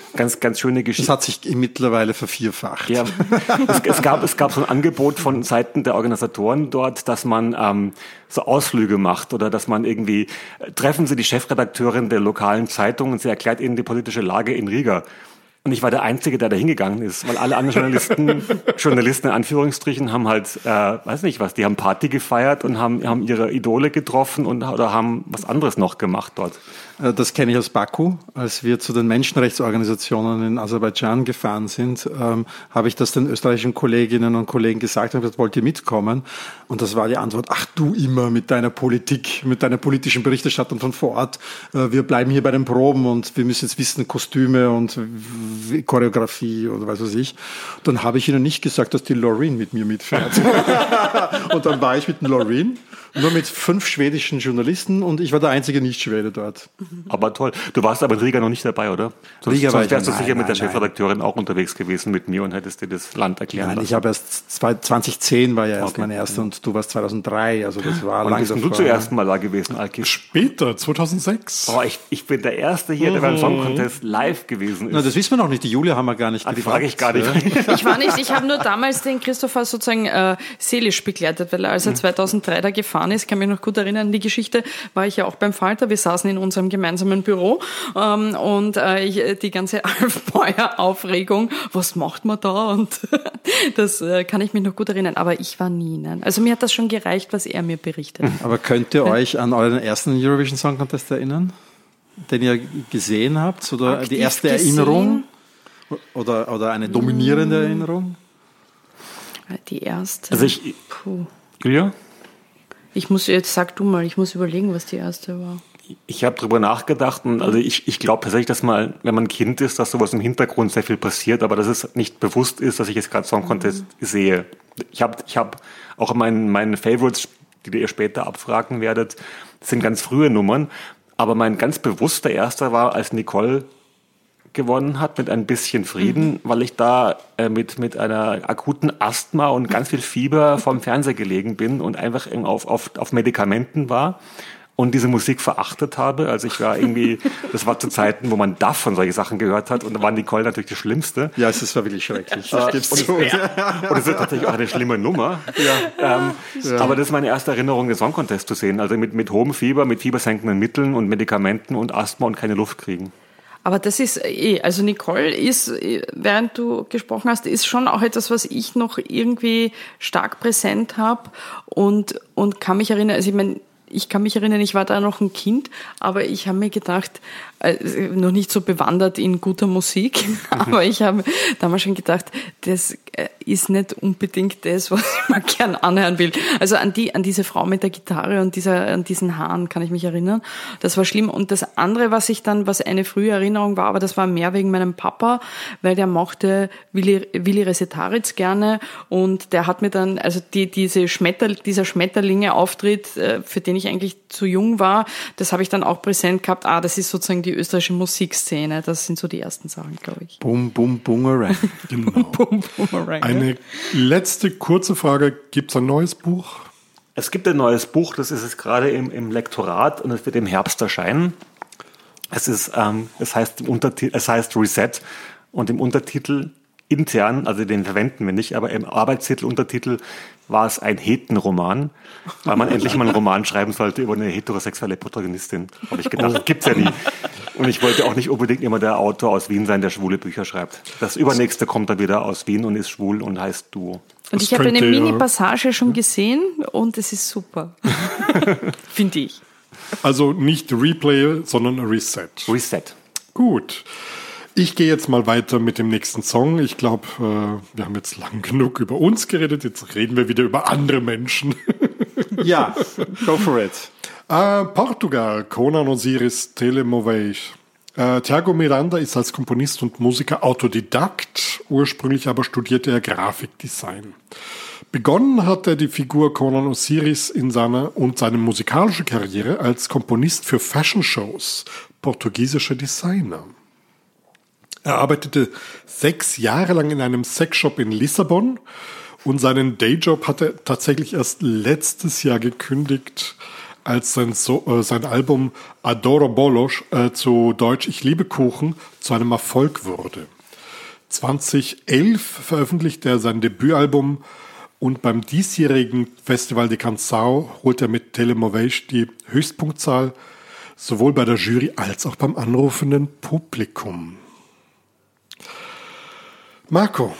ganz, ganz schöne Geschichte. Das hat sich mittlerweile vervierfacht. Ja, es, es gab, es gab so ein Angebot von Seiten der Organisatoren dort, dass man ähm, so Ausflüge macht oder dass man irgendwie, treffen Sie die Chefredakteurin der lokalen Zeitung und sie erklärt Ihnen die politische Lage in Riga. Und ich war der Einzige, der da hingegangen ist, weil alle anderen Journalisten, Journalisten in Anführungsstrichen, haben halt, äh, weiß nicht was, die haben Party gefeiert und haben, haben ihre Idole getroffen und oder haben was anderes noch gemacht dort. Das kenne ich aus Baku. Als wir zu den Menschenrechtsorganisationen in Aserbaidschan gefahren sind, ähm, habe ich das den österreichischen Kolleginnen und Kollegen gesagt und gesagt, wollt ihr mitkommen? Und das war die Antwort, ach du immer mit deiner Politik, mit deiner politischen Berichterstattung von vor Ort. Äh, wir bleiben hier bei den Proben und wir müssen jetzt wissen, Kostüme und Choreografie oder was weiß ich. Dann habe ich ihnen nicht gesagt, dass die Loreen mit mir mitfährt. Und dann war ich mit Loreen, nur mit fünf schwedischen Journalisten und ich war der einzige Nicht-Schwede dort. Aber toll. Du warst aber in Riga noch nicht dabei, oder? Sonst, Riga sonst wärst du nein, sicher mit der nein, Chefredakteurin nein. auch unterwegs gewesen mit mir und hättest dir das Land erklären Nein, lassen. ich habe erst zwanzig zehn war ja erst Okay. mein erster und du warst zweitausenddrei, also das war Wann lange bist denn davor. du zuerst mal da gewesen, Alki? Später, zweitausendsechs. Oh, ich, ich bin der Erste hier, der beim Song Contest live gewesen ist. Na, das wissen wir noch nicht, die Julia haben wir gar nicht ah, die gefragt. frage ich gar nicht. Ich war nicht, ich habe nur damals den Christopher sozusagen äh, seelisch begleitet, weil er als er zweitausenddrei da gefahren ist, kann mich noch gut erinnern, an die Geschichte, war ich ja auch beim Falter, wir saßen in unserem gemeinsamen Büro ähm, und äh, ich, die ganze Alf Beuer-Aufregung, was macht man da? Und das äh, kann ich mich noch gut erinnern, aber ich war nie, nein. Also mir hat das schon gereicht, was er mir berichtet. Aber könnt ihr euch an euren ersten Eurovision Song Contest erinnern, den ihr gesehen habt? Oder Aktiv die erste gesehen? Erinnerung? Oder, oder eine dominierende hm. Erinnerung? Die erste. Also ich, Puh. Julia? Ich muss, jetzt sag du mal, ich muss überlegen, was die erste war. Ich habe drüber nachgedacht und also ich, ich glaube tatsächlich, dass mal, wenn man Kind ist, dass sowas im Hintergrund sehr viel passiert, aber dass es nicht bewusst ist, dass ich jetzt gerade Song Contest mhm. sehe. Ich habe ich hab auch meinen meinen Favorites, die ihr später abfragen werdet, sind ganz frühe Nummern, aber mein ganz bewusster erster war, als Nicole gewonnen hat mit ein bisschen Frieden, mhm. weil ich da äh, mit mit einer akuten Asthma und ganz viel Fieber vorm Fernseher gelegen bin und einfach auf auf auf Medikamenten war und diese Musik verachtet habe. Also ich war irgendwie, das war zu Zeiten, wo man davon solche Sachen gehört hat und da war Nicole natürlich das Schlimmste. Ja, es war wirklich schrecklich. Äh, und, so. Und es ist tatsächlich auch eine schlimme Nummer. Ja. Ähm, ja. Aber das ist meine erste Erinnerung, den Song Contest zu sehen. Also mit, mit hohem Fieber, mit fiebersenkenden Mitteln und Medikamenten und Asthma und keine Luft kriegen. Aber das ist eh, also Nicole ist, während du gesprochen hast, ist schon auch etwas, was ich noch irgendwie stark präsent habe und, und kann mich erinnern, also ich meine, ich kann mich erinnern, ich war da noch ein Kind, aber ich habe mir gedacht, äh, noch nicht so bewandert in guter Musik, aber ich habe damals schon gedacht, das äh, ist nicht unbedingt das, was ich mal gern anhören will. Also an die, an diese Frau mit der Gitarre und dieser, an diesen Haaren kann ich mich erinnern. Das war schlimm. Und das andere, was ich dann, was eine frühe Erinnerung war, aber das war mehr wegen meinem Papa, weil der mochte Willi, Willi Resetaritz gerne und der hat mir dann, also die, diese Schmetter, dieser Schmetterlinge-Auftritt, äh, für den ich eigentlich zu jung war, das habe ich dann auch präsent gehabt. Ah, das ist sozusagen die österreichische Musikszene. Das sind so die ersten Sachen, glaube ich. Bum, bum, bungerang. Genau. Bum, boomerang, Eine letzte kurze Frage. Gibt es ein neues Buch? Es gibt ein neues Buch, das ist jetzt gerade im, im Lektorat und es wird im Herbst erscheinen. Es ist, ähm, es heißt, im Untertitel, es heißt Reset und im Untertitel intern, also den verwenden wir nicht, aber im Arbeitstitel, Untertitel war es ein Hetenroman, weil man endlich mal einen Roman schreiben sollte über eine heterosexuelle Protagonistin. Habe ich gedacht, gibt's ja nie. Und ich wollte auch nicht unbedingt immer der Autor aus Wien sein, der schwule Bücher schreibt. Das übernächste kommt dann wieder aus Wien und ist schwul und heißt Duo. Und Das ich habe eine könnte ja- Mini-Passage schon gesehen und es ist super. Finde ich. Also nicht Replay, sondern Reset. Reset. Gut. Ich gehe jetzt mal weiter mit dem nächsten Song. Ich glaube, äh, wir haben jetzt lang genug über uns geredet. Jetzt reden wir wieder über andere Menschen. Ja, go for it. Äh, Portugal, Conan Osiris Telemoveiz. Äh, Thiago Miranda ist als Komponist und Musiker Autodidakt. Ursprünglich aber studierte er Grafikdesign. Begonnen hat er die Figur Conan Osiris in seiner und seine musikalische Karriere als Komponist für Fashion-Shows, portugiesischer Designer. Er arbeitete sechs Jahre lang in einem Sexshop in Lissabon und seinen Dayjob hat er tatsächlich erst letztes Jahr gekündigt, als sein, so äh, sein Album Adoro Bolos, äh, zu Deutsch Ich liebe Kuchen, zu einem Erfolg wurde. zweitausendelf veröffentlichte er sein Debütalbum und beim diesjährigen Festival de Canção holt er mit Telemoveix die Höchstpunktzahl, sowohl bei der Jury als auch beim anrufenden Publikum. Marco.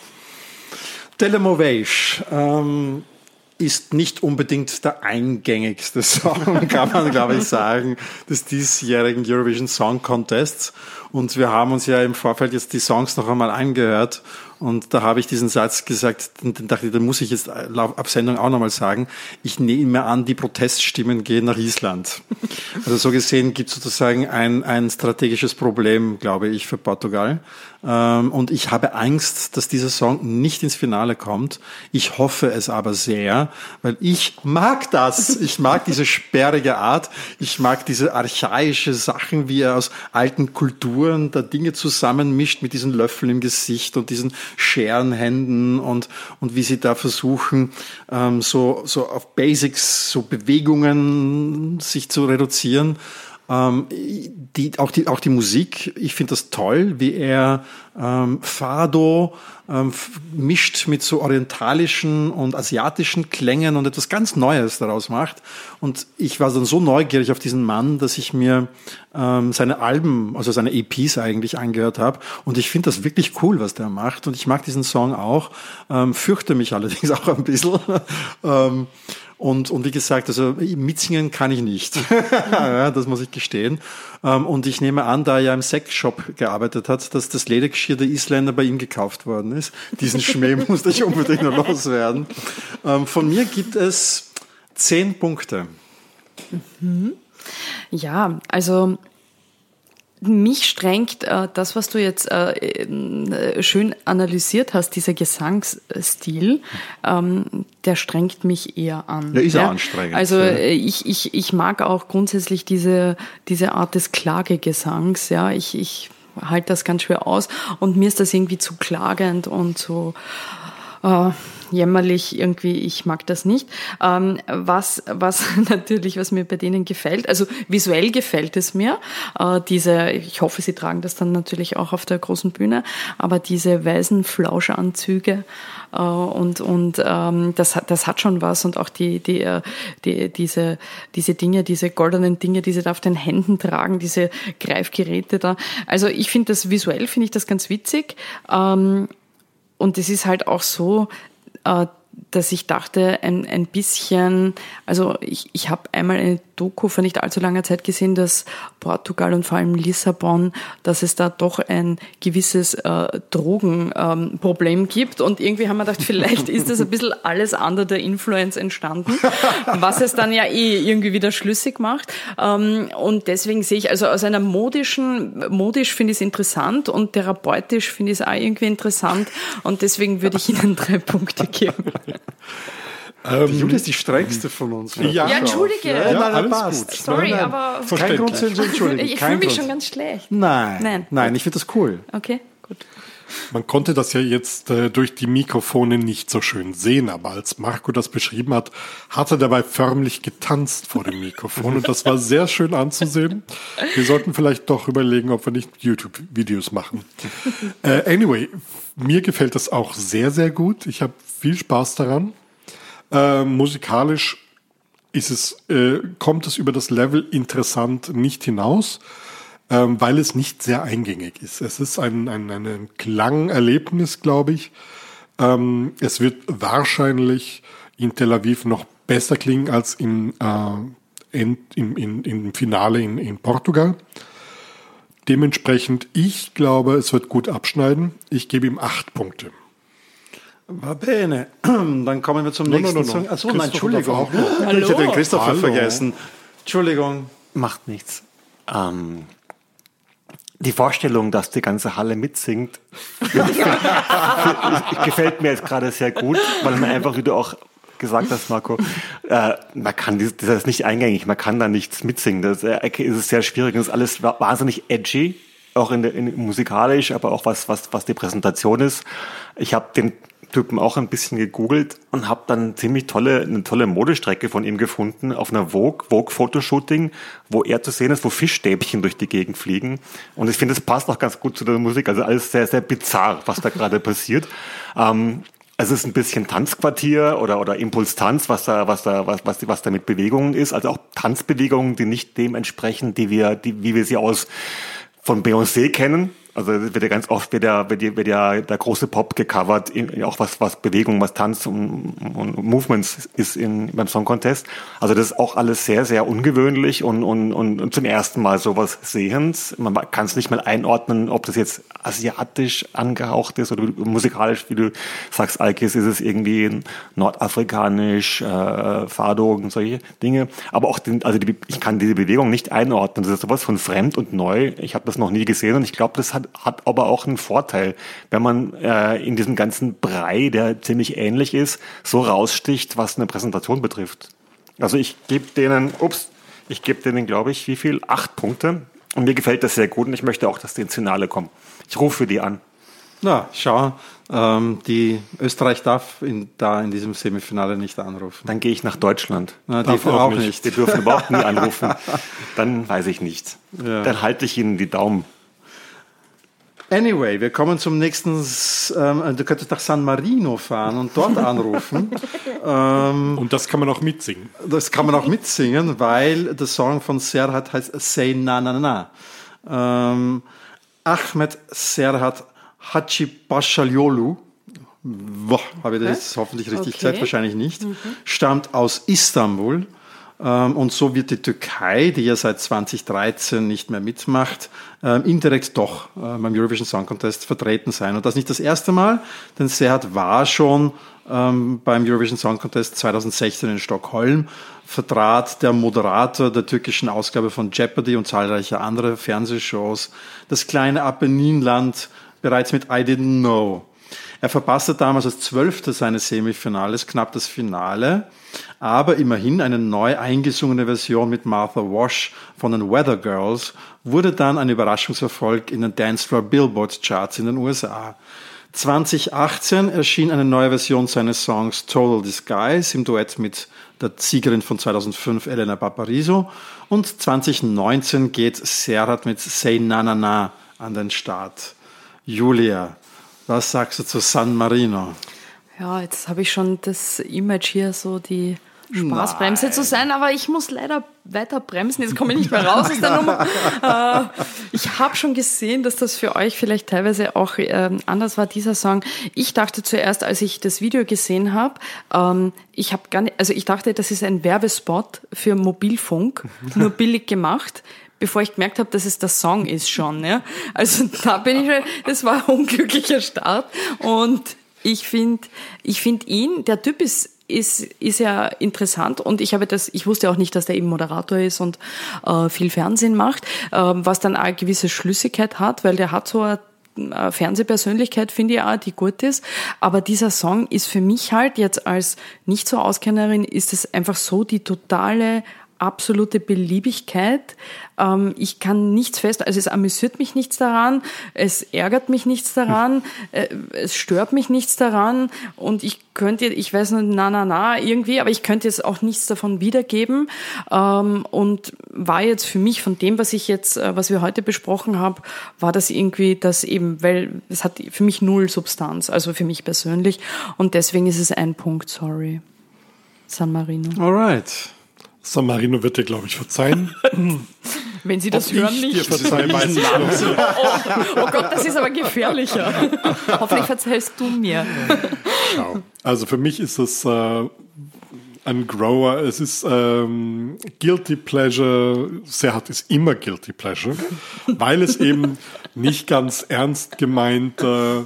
Telemoveix ähm, ist nicht unbedingt der eingängigste Song, kann man, glaube ich, sagen, des diesjährigen Eurovision Song Contests. Und wir haben uns ja im Vorfeld jetzt die Songs noch einmal angehört. Und da habe ich diesen Satz gesagt, und dann dachte ich, den muss ich jetzt ab Sendung auch nochmal sagen. Ich nehme an, die Proteststimmen gehen nach Island. Also so gesehen gibt es sozusagen ein, ein strategisches Problem, glaube ich, für Portugal. Und ich habe Angst, dass dieser Song nicht ins Finale kommt. Ich hoffe es aber sehr, weil ich mag das. Ich mag diese sperrige Art. Ich mag diese archaische Sachen, wie er aus alten Kulturen da Dinge zusammenmischt mit diesen Löffeln im Gesicht und diesen Scherenhänden und, und wie sie da versuchen, ähm, so, so auf Basics, so Bewegungen sich zu reduzieren. Ähm, die, auch die, auch die Musik, ich finde das toll, wie er ähm, Fado ähm, mischt mit so orientalischen und asiatischen Klängen und etwas ganz Neues daraus macht. Und ich war dann so neugierig auf diesen Mann, dass ich mir ähm, seine Alben, also seine E Ps eigentlich angehört habe. Und ich finde das wirklich cool, was der macht. Und ich mag diesen Song auch, ähm, fürchte mich allerdings auch ein bisschen. ähm, Und, und wie gesagt, also mitsingen kann ich nicht. Ja, das muss ich gestehen. Und ich nehme an, da er ja im Sexshop gearbeitet hat, dass das Ledergeschirr der Isländer bei ihm gekauft worden ist. Diesen Schmäh musste ich unbedingt noch loswerden. Von mir gibt es zehn Punkte. Mhm. Ja, also mich strengt äh, das, was du jetzt äh, äh, schön analysiert hast, dieser Gesangsstil, ähm, der strengt mich eher an. Der ist ja ja? anstrengend. Also äh, ich, ich, ich mag auch grundsätzlich diese, diese Art des Klagegesangs. Ja, ich, ich halte das ganz schwer aus und mir ist das irgendwie zu klagend und so äh, jämmerlich irgendwie, ich mag das nicht. Ähm, was, was natürlich, was mir bei denen gefällt, also visuell gefällt es mir, äh, diese, ich hoffe, sie tragen das dann natürlich auch auf der großen Bühne, aber diese weißen Flauschanzüge äh, und, und ähm, das, hat, das hat schon was und auch die, die, die, diese, diese Dinge, diese goldenen Dinge, die sie da auf den Händen tragen, diese Greifgeräte da. Also ich finde das visuell, finde ich das ganz witzig. Ähm, und es ist halt auch so, dass ich dachte, ein, ein bisschen, also ich, ich habe einmal eine Doku vor nicht allzu langer Zeit gesehen, dass Portugal und vor allem Lissabon, dass es da doch ein gewisses äh, Drogenproblem ähm, gibt und irgendwie haben wir gedacht, vielleicht ist das ein bisschen alles under der Influence entstanden, was es dann ja eh irgendwie wieder schlüssig macht ähm, und deswegen sehe ich, also aus einer modischen, modisch finde ich es interessant und therapeutisch finde ich es auch irgendwie interessant und deswegen würde ich Ihnen drei Punkte geben. Ähm, die Julia ist die strengste von uns. Ja, ja entschuldige. Ja, ja, nein, alles passt. gut. Sorry, nein, nein. aber... Kein Grund zu entschuldigen. Ich fühle mich schon ganz schlecht. Nein, nein, nein ich finde das cool. Okay, gut. Man konnte das ja jetzt äh, durch die Mikrofone nicht so schön sehen, aber als Marco das beschrieben hat, hat er dabei förmlich getanzt vor dem Mikrofon und das war sehr schön anzusehen. Wir sollten vielleicht doch überlegen, ob wir nicht YouTube-Videos machen. Äh, anyway, mir gefällt das auch sehr, sehr gut. Ich habe viel Spaß daran. Äh, musikalisch ist es, äh, kommt es über das Level interessant nicht hinaus, ähm, weil es nicht sehr eingängig ist. Es ist ein, ein, ein Klangerlebnis, glaube ich. Ähm, es wird wahrscheinlich in Tel Aviv noch besser klingen als im, äh, in, in, in, im Finale in, in Portugal. Dementsprechend, ich glaube, es wird gut abschneiden. Ich gebe ihm acht Punkte. Va bene. Dann kommen wir zum No, nächsten no, no, no. Song. Achso, nein, Entschuldigung. Auch noch. Hallo. Ich hätte den Christopher Hallo. vergessen. Entschuldigung. Macht nichts. Ähm, die Vorstellung, dass die ganze Halle mitsingt, gefällt mir jetzt gerade sehr gut, weil man einfach, wie du auch gesagt hast, Marco, äh, man kann, das ist nicht eingängig, man kann da nichts mitsingen. Das äh, ist es sehr schwierig. Das ist alles wahnsinnig edgy, auch in der, in, musikalisch, aber auch was, was, was die Präsentation ist. Ich habe den Typen auch ein bisschen gegoogelt und habe dann ziemlich tolle, eine tolle Modestrecke von ihm gefunden auf einer Vogue, Vogue-Fotoshooting, wo er zu sehen ist, wo Fischstäbchen durch die Gegend fliegen. Und ich finde, es passt auch ganz gut zu der Musik. Also alles sehr, sehr bizarr, was da gerade passiert. Ähm, Also es ist ein bisschen Tanzquartier oder oder Impulstanz, was da was da was was was da mit Bewegungen ist, also auch Tanzbewegungen, die nicht dem entsprechen, die wir die wie wir sie aus von Beyoncé kennen. Also wird ja ganz oft wird ja wird ja, wird ja der große Pop gecovert, auch was was Bewegung, was Tanz und, und Movements ist in beim Song Contest. Also das ist auch alles sehr sehr ungewöhnlich und und und, und zum ersten Mal sowas sehens. Man kann es nicht mal einordnen, ob das jetzt asiatisch angehaucht ist oder musikalisch, wie du sagst, Alkis, ist es irgendwie nordafrikanisch, äh, Fado und solche Dinge. Aber auch den, also die, ich kann diese Bewegung nicht einordnen. Das ist sowas von fremd und neu. Ich habe das noch nie gesehen und ich glaube, das hat hat aber auch einen Vorteil, wenn man äh, in diesem ganzen Brei, der ziemlich ähnlich ist, so raussticht, was eine Präsentation betrifft. Also ich gebe denen, ups, ich gebe denen, glaube ich, wie viel? Acht Punkte. Und mir gefällt das sehr gut und ich möchte auch, dass die ins Finale kommen. Ich rufe für die an. Na, schau, ähm, die Österreich darf in, da in diesem Semifinale nicht anrufen. Dann gehe ich nach Deutschland. Na, die dürfen auch nicht. nicht. Die dürfen überhaupt nie anrufen. Dann weiß ich nicht. Ja. Dann halte ich ihnen die Daumen. Anyway, wir kommen zum nächsten, ähm, du könntest nach San Marino fahren und dort anrufen. ähm, und das kann man auch mitsingen. Das kann man auch mitsingen, weil der Song von Serhat heißt Say Na Na Na. Ähm, Ahmet Serhat Hacıpaşalıoğlu, boah, habe ich das okay. hoffentlich richtig okay. gesagt, wahrscheinlich nicht, mhm. stammt aus Istanbul. Und so wird die Türkei, die ja seit zwanzig dreizehn nicht mehr mitmacht, indirekt doch beim Eurovision Song Contest vertreten sein. Und das nicht das erste Mal, denn Serhat war schon beim Eurovision Song Contest zwanzig sechzehn in Stockholm, vertrat der Moderator der türkischen Ausgabe von Jeopardy und zahlreiche andere Fernsehshows das kleine Apenninland bereits mit I Didn't Know. Er verpasste damals als Zwölfter seines Semifinales knapp das Finale, aber immerhin eine neu eingesungene Version mit Martha Wash von den Weather Girls wurde dann ein Überraschungserfolg in den Dancefloor Billboard Charts in den U S A. zwanzig achtzehn erschien eine neue Version seines Songs Total Disguise im Duett mit der Siegerin von zweitausendfünf, Elena Paparizou, und zwanzig neunzehn geht Serhat mit Say Na Na Na an den Start. Julia, was sagst du zu San Marino? Ja, jetzt habe ich schon das Image hier, so die Spaßbremse Nein. zu sein, aber ich muss leider weiter bremsen, jetzt komme ich nicht mehr raus aus der Nummer. Äh, ich habe schon gesehen, dass das für euch vielleicht teilweise auch ähm, anders war, dieser Song. Ich dachte zuerst, als ich das Video gesehen habe, ähm, ich habe gar nicht, also ich dachte, das ist ein Werbespot für Mobilfunk, nur billig gemacht, bevor ich gemerkt habe, dass es der Song ist schon. Ja? Also da bin ich, das war ein unglücklicher Start. Und ich finde, ich finde ihn, der Typ ist ist ist ja interessant und ich habe das, ich wusste auch nicht, dass der eben Moderator ist und äh, viel Fernsehen macht, äh, was dann auch eine gewisse Schlüssigkeit hat, weil der hat so eine Fernsehpersönlichkeit, finde ich auch, die gut ist. Aber dieser Song ist für mich halt jetzt als nicht so Auskennerin, ist es einfach so die totale absolute Beliebigkeit. Ähm, ich kann nichts fest, also es amüsiert mich nichts daran, es ärgert mich nichts daran, äh, es stört mich nichts daran und ich könnte, ich weiß nicht, na, na, na, irgendwie, aber ich könnte jetzt auch nichts davon wiedergeben ähm, und war jetzt für mich von dem, was ich jetzt, äh, was wir heute besprochen haben, war das irgendwie das eben, weil es hat für mich null Substanz, also für mich persönlich und deswegen ist es ein Punkt, sorry. San Marino. Alright. San Marino wird dir, glaube ich, verzeihen. Wenn Sie das Ob hören, ich nicht. Dir verzeihen, weiß ich nicht. Oh, oh, oh Gott, das ist aber gefährlicher. Hoffentlich verzeihst du mir. Schau. Also für mich ist es äh, ein Grower. Es ist ähm, Guilty Pleasure. Serhat ist immer Guilty Pleasure, weil es eben nicht ganz ernst gemeint äh,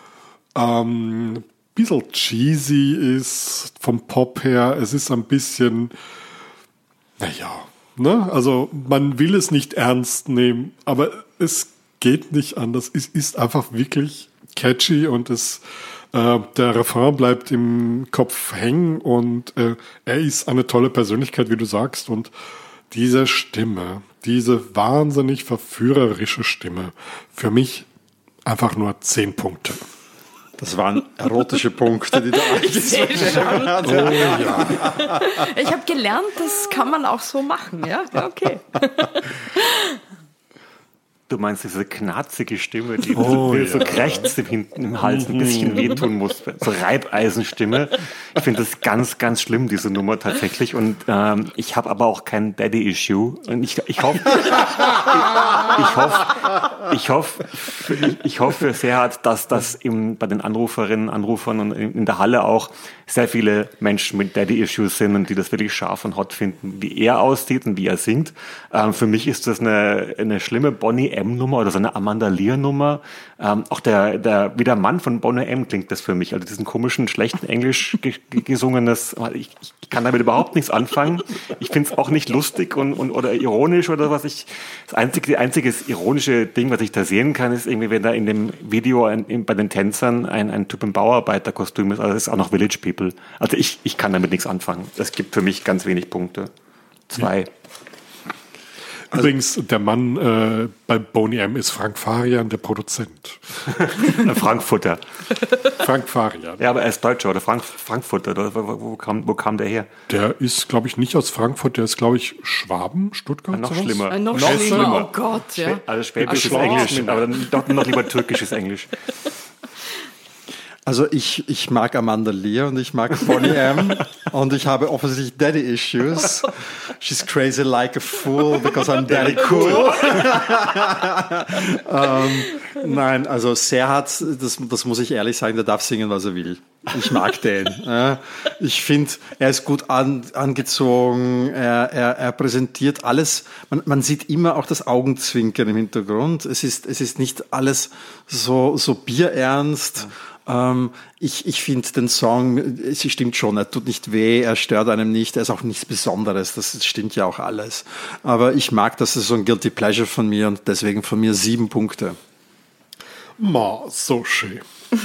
ähm, bisschen cheesy ist vom Pop her. Es ist ein bisschen, naja, ne? Also man will es nicht ernst nehmen, aber es geht nicht anders. Es ist einfach wirklich catchy und es, äh, der Refrain bleibt im Kopf hängen und äh, er ist eine tolle Persönlichkeit, wie du sagst, und diese Stimme, diese wahnsinnig verführerische Stimme, für mich einfach nur zehn Punkte. Das waren erotische Punkte, die da angesprochen hat. Oh, ja. Ich habe gelernt, das kann man auch so machen. Ja, ja, okay. Du meinst diese knarzige Stimme, die Oh, so, ja. so krächzt im, Hin- im Hals ein bisschen wehtun muss. So Reibeisenstimme. Ich finde das ganz, ganz schlimm, diese Nummer tatsächlich. Und ähm, ich habe aber auch kein Daddy-Issue. Und ich, ich hoffe, ich, ich hoffe, ich hoffe, ich, ich hoffe sehr hart, dass das im, bei den Anruferinnen, Anrufern und in der Halle auch sehr viele Menschen mit Daddy-Issues sind und die das wirklich scharf und hot finden, wie er aussieht und wie er singt. Ähm, für mich ist das eine, eine schlimme Boney M-Nummer oder so eine Amanda Lear-Nummer. Ähm, auch der, der, wie der Mann von Boney M klingt das für mich. Also diesen komischen, schlechten Englisch ge- gesungenes, ich, ich kann damit überhaupt nichts anfangen. Ich finde es auch nicht lustig und, und, oder ironisch oder was ich, das einzige, die einzige ironische Ding, was ich da sehen kann, ist irgendwie, wenn da in dem Video ein, in, bei den Tänzern ein, ein Typ im Bauarbeiterkostüm ist, also das ist auch noch Village People. Also ich, ich kann damit nichts anfangen. Es gibt für mich ganz wenig Punkte. Zwei. Übrigens, der Mann äh, bei Boney M ist Frank Farian, der Produzent. Ein Frankfurter. Frank Farian. Ja, aber er ist Deutscher oder Frank, Frankfurter. Oder wo, wo, kam, wo kam der her? Der ist, glaube ich, nicht aus Frankfurt, der ist, glaube ich, Schwaben, Stuttgart. Noch sowas? schlimmer. Äh, noch, Noch schlimmer. schlimmer. Oh Gott, ja. Also schwäbisches Schwab- Englisch, aber dann doch noch lieber türkisches Englisch. Also ich, ich mag Amanda Lear und ich mag Boney M. und ich habe offensichtlich Daddy-Issues. She's crazy like a fool because I'm daddy cool. ähm, nein, also Serhat, das, das muss ich ehrlich sagen, der darf singen, was er will. Ich mag den. Ja. Ich finde, er ist gut an, angezogen, er, er, er präsentiert alles. Man, man sieht immer auch das Augenzwinkern im Hintergrund. Es ist, es ist nicht alles so, so bierernst. Ja. Ähm, ich ich finde den Song, sie stimmt schon, er tut nicht weh, er stört einem nicht, er ist auch nichts Besonderes, das stimmt ja auch alles. Aber ich mag, das ist so ein Guilty Pleasure von mir und deswegen von mir sieben Punkte. Ma, so schön.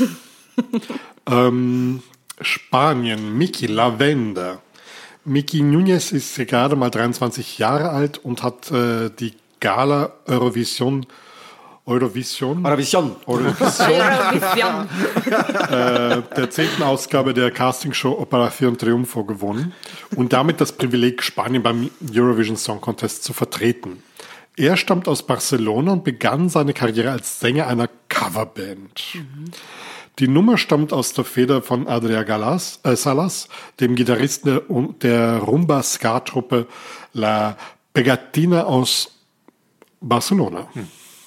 ähm, Spanien, Miki Lavender. Miki Núñez ist gerade mal dreiundzwanzig Jahre alt und hat äh, die Gala Eurovision Eurovision, Eurovision. Eurovision. äh, der zehnten Ausgabe der Castingshow Operación Triunfo gewonnen und damit das Privileg, Spanien beim Eurovision Song Contest zu vertreten. Er stammt aus Barcelona und begann seine Karriere als Sänger einer Coverband. Mhm. Die Nummer stammt aus der Feder von Adrià Galas, äh, Salas, dem Gitarristen der, der Rumba-Ska-Truppe La Pegatina aus Barcelona. Hm.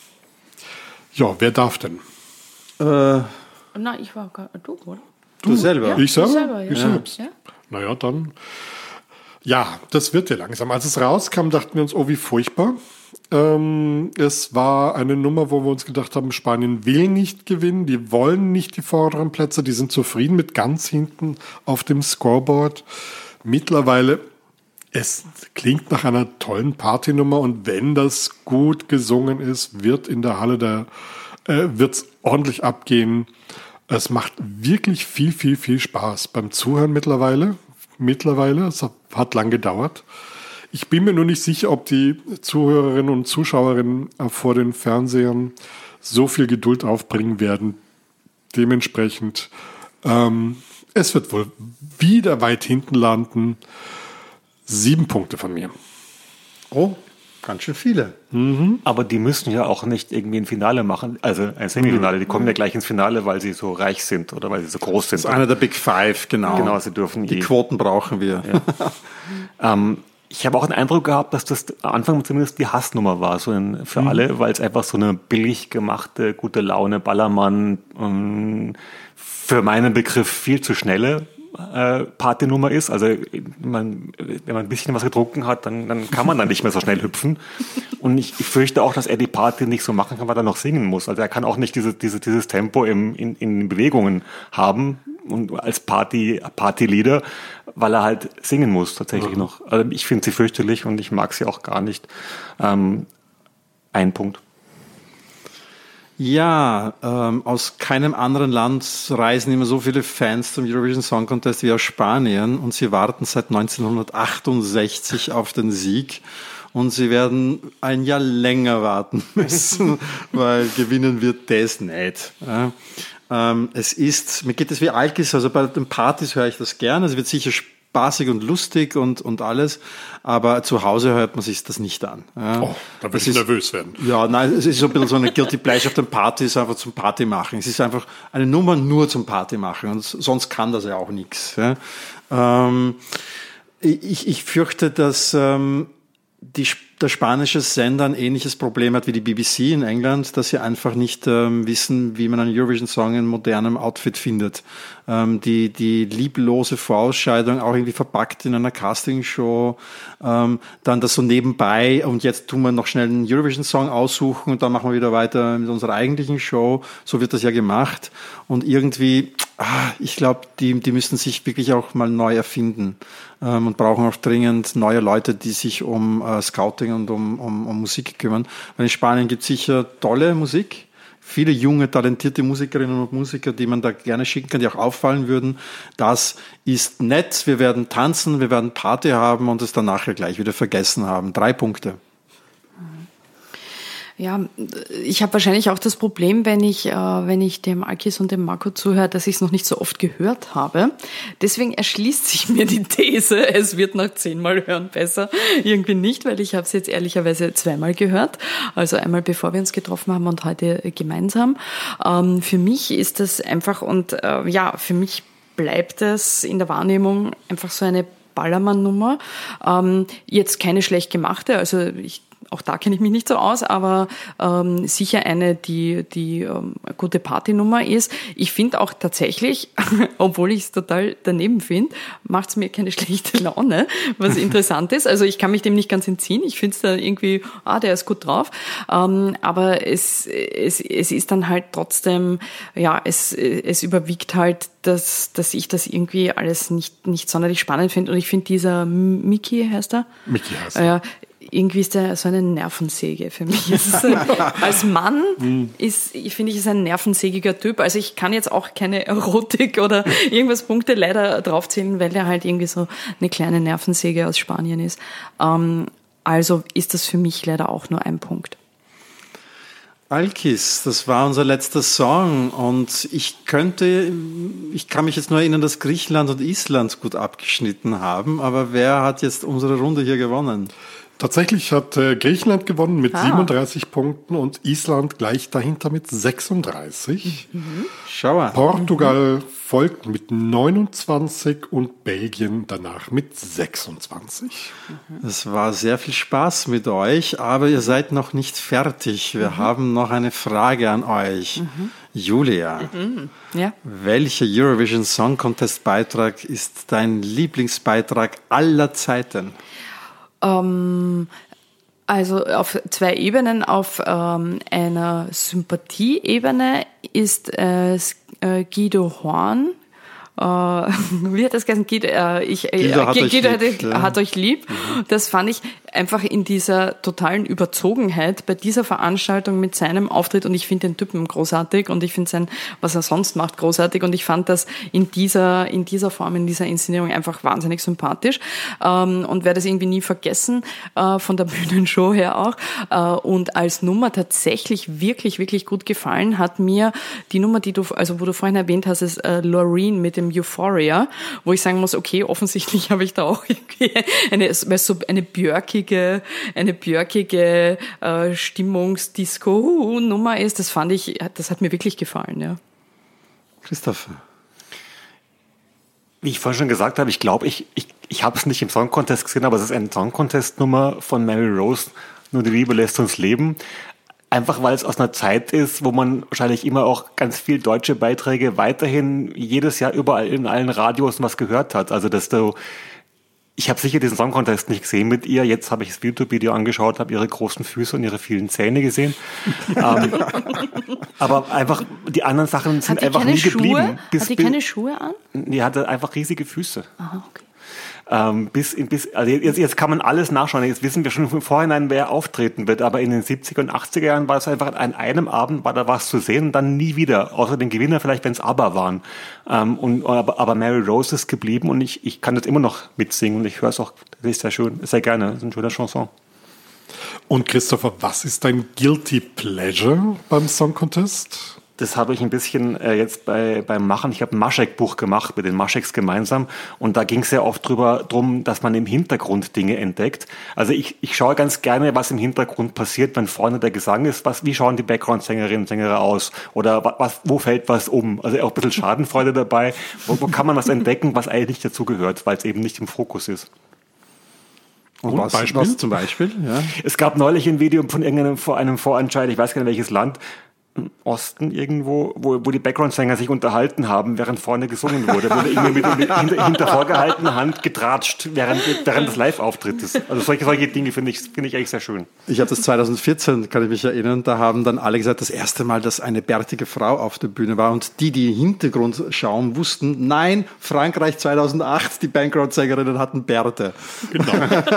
Ja, wer darf denn? Äh, Na, ich war gar, du, oder? Du, du selber? Ja, ich selber? Ich, selber, ja. ich selbst. Ja. Naja, dann. Ja, das wird ja langsam. Als es rauskam, dachten wir uns, oh, wie furchtbar. Ähm, es war eine Nummer, wo wir uns gedacht haben, Spanien will nicht gewinnen, die wollen nicht die vorderen Plätze, die sind zufrieden mit ganz hinten auf dem Scoreboard. Mittlerweile, es klingt nach einer tollen Partynummer und wenn das gut gesungen ist, wird in der Halle der, äh, wird's ordentlich abgehen. Es macht wirklich viel, viel, viel Spaß beim Zuhören mittlerweile. Mittlerweile, es hat lang gedauert. Ich bin mir nur nicht sicher, ob die Zuhörerinnen und Zuschauerinnen vor den Fernsehern so viel Geduld aufbringen werden. Dementsprechend, ähm, es wird wohl wieder weit hinten landen. Sieben Punkte von mir. Oh, ganz schön viele. Mhm. Aber die müssen ja auch nicht irgendwie ein Finale machen, also ein Semifinale. Die kommen ja gleich ins Finale, weil sie so reich sind oder weil sie so groß sind. Das ist einer der Big Five, genau. Genau, sie dürfen Die eh. Quoten brauchen wir. Ja. ähm, ich habe auch den Eindruck gehabt, dass das am Anfang zumindest die Hassnummer war, so in, für mhm. alle, weil es einfach so eine billig gemachte, gute Laune, Ballermann, ähm, für meinen Begriff viel zu schnelle äh, Partynummer ist. Also man, wenn man ein bisschen was getrunken hat, dann, dann kann man dann nicht mehr so schnell hüpfen. Und ich, ich fürchte auch, dass er die Party nicht so machen kann, weil er noch singen muss. Also er kann auch nicht diese, diese, dieses Tempo im, in, in Bewegungen haben und als Party, Partyleader, weil er halt singen muss tatsächlich mhm. noch. Also ich finde sie fürchterlich und ich mag sie auch gar nicht. Ähm, ein Punkt. Ja, ähm, aus keinem anderen Land reisen immer so viele Fans zum Eurovision Song Contest wie aus Spanien und sie warten seit neunzehnhundertachtundsechzig auf den Sieg und sie werden ein Jahr länger warten müssen, weil gewinnen wird das nicht. Ja. Ähm, es ist, mir geht es wie Alkis, also bei den Partys höre ich das gerne, es wird sicher spaßig und lustig und, und alles, aber zu Hause hört man sich das nicht an. Ja. Oh, da würde ich ist, nervös werden. Ja, nein, es ist so ein bisschen so eine Guilty Pleasure auf den Partys, einfach zum Party machen. Es ist einfach eine Nummer nur zum Party machen und sonst kann das ja auch nichts. Ja. Ähm, ich, ich fürchte, dass ähm, die, der spanische Sender ein ähnliches Problem hat wie die B B C in England, dass sie einfach nicht ähm, wissen, wie man einen Eurovision-Song in modernem Outfit findet. Ähm, die, die lieblose Vorausscheidung auch irgendwie verpackt in einer Castingshow, ähm, dann das so nebenbei und jetzt tun wir noch schnell einen Eurovision-Song aussuchen und dann machen wir wieder weiter mit unserer eigentlichen Show. So wird das ja gemacht und irgendwie, ah, ich glaube, die, die müssen sich wirklich auch mal neu erfinden ähm, und brauchen auch dringend neue Leute, die sich um äh, Scouting und um, um, um Musik kümmern. Weil in Spanien gibt es sicher tolle Musik, viele junge, talentierte Musikerinnen und Musiker, die man da gerne schicken kann, die auch auffallen würden. Das ist nett, wir werden tanzen, wir werden Party haben und es dann nachher gleich wieder vergessen haben. Drei Punkte. Ja, ich habe wahrscheinlich auch das Problem, wenn ich, äh, wenn ich dem Alkis und dem Marco zuhöre, dass ich es noch nicht so oft gehört habe. Deswegen erschließt sich mir die These, es wird nach zehnmal hören besser. Irgendwie nicht, weil ich habe es jetzt ehrlicherweise zweimal gehört. Also einmal bevor wir uns getroffen haben und heute gemeinsam. Ähm, für mich ist das einfach, und äh, ja, für mich bleibt es in der Wahrnehmung einfach so eine Ballermann-Nummer. Ähm, jetzt keine schlecht gemachte, also ich Auch da kenne ich mich nicht so aus, aber ähm, sicher eine, die die ähm, gute Partynummer ist. Ich finde auch tatsächlich, obwohl ich es total daneben finde, macht es mir keine schlechte Laune, was interessant ist. Also ich kann mich dem nicht ganz entziehen. Ich finde es da irgendwie, ah, der ist gut drauf. Ähm, aber es, es, es ist dann halt trotzdem, ja, es, es überwiegt halt, dass, dass ich das irgendwie alles nicht, nicht sonderlich spannend finde. Und ich finde dieser Mickey, heißt er? Mickey heißt er. Äh, irgendwie ist der so eine Nervensäge für mich. Ist, als Mann ist, ich finde ich, ist ein nervensägiger Typ. Also ich kann jetzt auch keine Erotik oder irgendwas Punkte leider draufzählen, weil er halt irgendwie so eine kleine Nervensäge aus Spanien ist. Ähm, also ist das für mich leider auch nur ein Punkt. Alkis, das war unser letzter Song und ich könnte, ich kann mich jetzt nur erinnern, dass Griechenland und Island gut abgeschnitten haben, aber wer hat jetzt unsere Runde hier gewonnen? Tatsächlich hat äh, Griechenland gewonnen mit ah. siebenunddreißig Punkten und Island gleich dahinter mit sechsunddreißig. Mhm. Schau mal. Portugal mhm. folgt mit neunundzwanzig und Belgien danach mit sechsundzwanzig. Mhm. Es war sehr viel Spaß mit euch, aber ihr seid noch nicht fertig. Wir mhm. haben noch eine Frage an euch. Mhm. Julia, mhm. ja. welcher Eurovision Song Contest Beitrag ist dein Lieblingsbeitrag aller Zeiten? Also auf zwei Ebenen. Auf ähm, einer Sympathieebene ist äh, Guido Horn. Äh, wie hat das geheißen? Guido, äh, ich, äh, Guido, hat, Guido euch lieb, hat, ja. hat euch lieb. Mhm. Das fand ich einfach in dieser totalen Überzogenheit bei dieser Veranstaltung mit seinem Auftritt, und ich finde den Typen großartig und ich finde sein, was er sonst macht, großartig, und ich fand das in dieser in dieser Form, in dieser Inszenierung einfach wahnsinnig sympathisch ähm, und werde das irgendwie nie vergessen, äh, von der Bühnenshow her auch, äh, und als Nummer tatsächlich wirklich, wirklich gut gefallen hat mir die Nummer, die du, also wo du vorhin erwähnt hast, ist äh, Loreen mit dem Euphoria, wo ich sagen muss, okay, offensichtlich habe ich da auch irgendwie eine, weil so eine björkige eine björkige äh, Stimmungsdisco-Nummer ist. Das fand ich, das hat mir wirklich gefallen, ja. Christoph. Wie ich vorhin schon gesagt habe, ich glaube, ich, ich, ich habe es nicht im Song Contest gesehen, aber es ist eine Song Contest Nummer von Mary Rose, Nur die Liebe lässt uns leben. Einfach weil es aus einer Zeit ist, wo man wahrscheinlich immer auch ganz viel deutsche Beiträge weiterhin jedes Jahr überall in allen Radios was gehört hat. Also dass du, ich habe sicher diesen Song Contest nicht gesehen mit ihr. Jetzt habe ich das YouTube-Video angeschaut, habe ihre großen Füße und ihre vielen Zähne gesehen. ähm, aber einfach die anderen Sachen sind einfach nie Schuhe? geblieben. Bis, hat die keine Schuhe an? Die hatte einfach riesige Füße. Aha, okay. Ähm, bis, bis, also jetzt, jetzt kann man alles nachschauen. Jetzt wissen wir schon im Vorhinein, wer auftreten wird. Aber in den siebziger und achtziger Jahren war es einfach an einem Abend war da was zu sehen und dann nie wieder. Außer den Gewinner vielleicht, wenn es ABBA waren. Ähm, und, aber, aber Mary Rose ist geblieben und ich, ich kann das immer noch mitsingen und ich höre es auch, das ist sehr schön, sehr gerne. Das ist eine schöne Chanson. Und Christopher, was ist dein Guilty Pleasure beim Song Contest? Das habe ich ein bisschen äh, jetzt bei, beim Machen. Ich habe ein Maschek-Buch gemacht mit den Mascheks gemeinsam und da ging es sehr oft drüber drum, dass man im Hintergrund Dinge entdeckt. Also ich, ich schaue ganz gerne, was im Hintergrund passiert, wenn vorne der Gesang ist. Was, wie schauen die Background-Sängerinnen und Sänger aus? Oder was, wo fällt was um? Also auch ein bisschen Schadenfreude dabei. Wo, wo kann man was entdecken, was eigentlich nicht dazugehört, weil es eben nicht im Fokus ist. Und was, Beispiel? was zum Beispiel? Ja. Es gab neulich ein Video von irgendeinem vor einem Vorentscheid, ich weiß gar nicht welches Land, im Osten irgendwo, wo, wo die Background-Sänger sich unterhalten haben, während vorne gesungen wurde. Wurde irgendwie mit, mit hinter, hinter vorgehaltener Hand getratscht während, während des Live-Auftrittes. Also solche, solche Dinge finde ich, finde ich eigentlich sehr schön. Ich habe das zwanzig vierzehn, kann ich mich erinnern, da haben dann alle gesagt, das erste Mal, dass eine bärtige Frau auf der Bühne war und die, die im Hintergrund schauen, wussten, nein, Frankreich zweitausendacht, die Background-Sängerinnen hatten Bärte. Genau.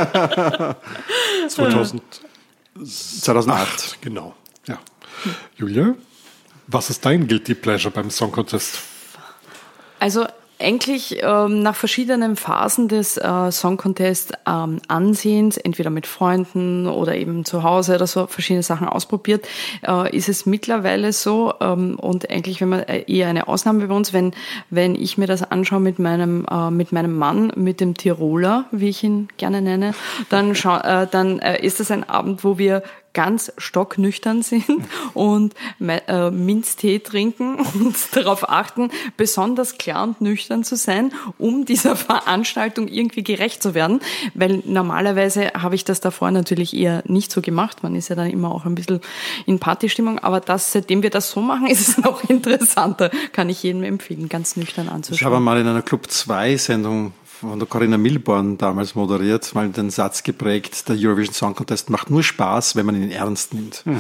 zweitausendacht, zweitausendacht. genau. Ja. Julia, was ist dein Guilty Pleasure beim Song Contest? Also eigentlich ähm, nach verschiedenen Phasen des äh, Song Contest ähm, Ansehens, entweder mit Freunden oder eben zu Hause oder so, verschiedene Sachen ausprobiert, äh, ist es mittlerweile so, ähm, und eigentlich wenn man eher eine Ausnahme bei uns, wenn wenn ich mir das anschaue mit meinem äh, mit meinem Mann, mit dem Tiroler, wie ich ihn gerne nenne, dann schau, äh, dann äh, ist das ein Abend, wo wir ganz stocknüchtern sind und äh, Minztee trinken und darauf achten, besonders klar und nüchtern zu sein, um dieser Veranstaltung irgendwie gerecht zu werden. Weil normalerweise habe ich das davor natürlich eher nicht so gemacht. Man ist ja dann immer auch ein bisschen in Partystimmung. Aber das, seitdem wir das so machen, ist es noch interessanter. Kann ich jedem empfehlen, ganz nüchtern anzuschauen. Ich habe mal in einer Club zwei Sendung von der Corinna Milborn damals moderiert, mal den Satz geprägt, der Eurovision Song Contest macht nur Spaß, wenn man ihn ernst nimmt. Hm.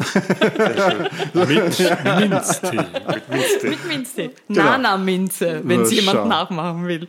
Mit Minztee. Mit Minztee. Mit Minztee. Genau. Nana-Minze, wenn es Na, jemand schau. nachmachen will.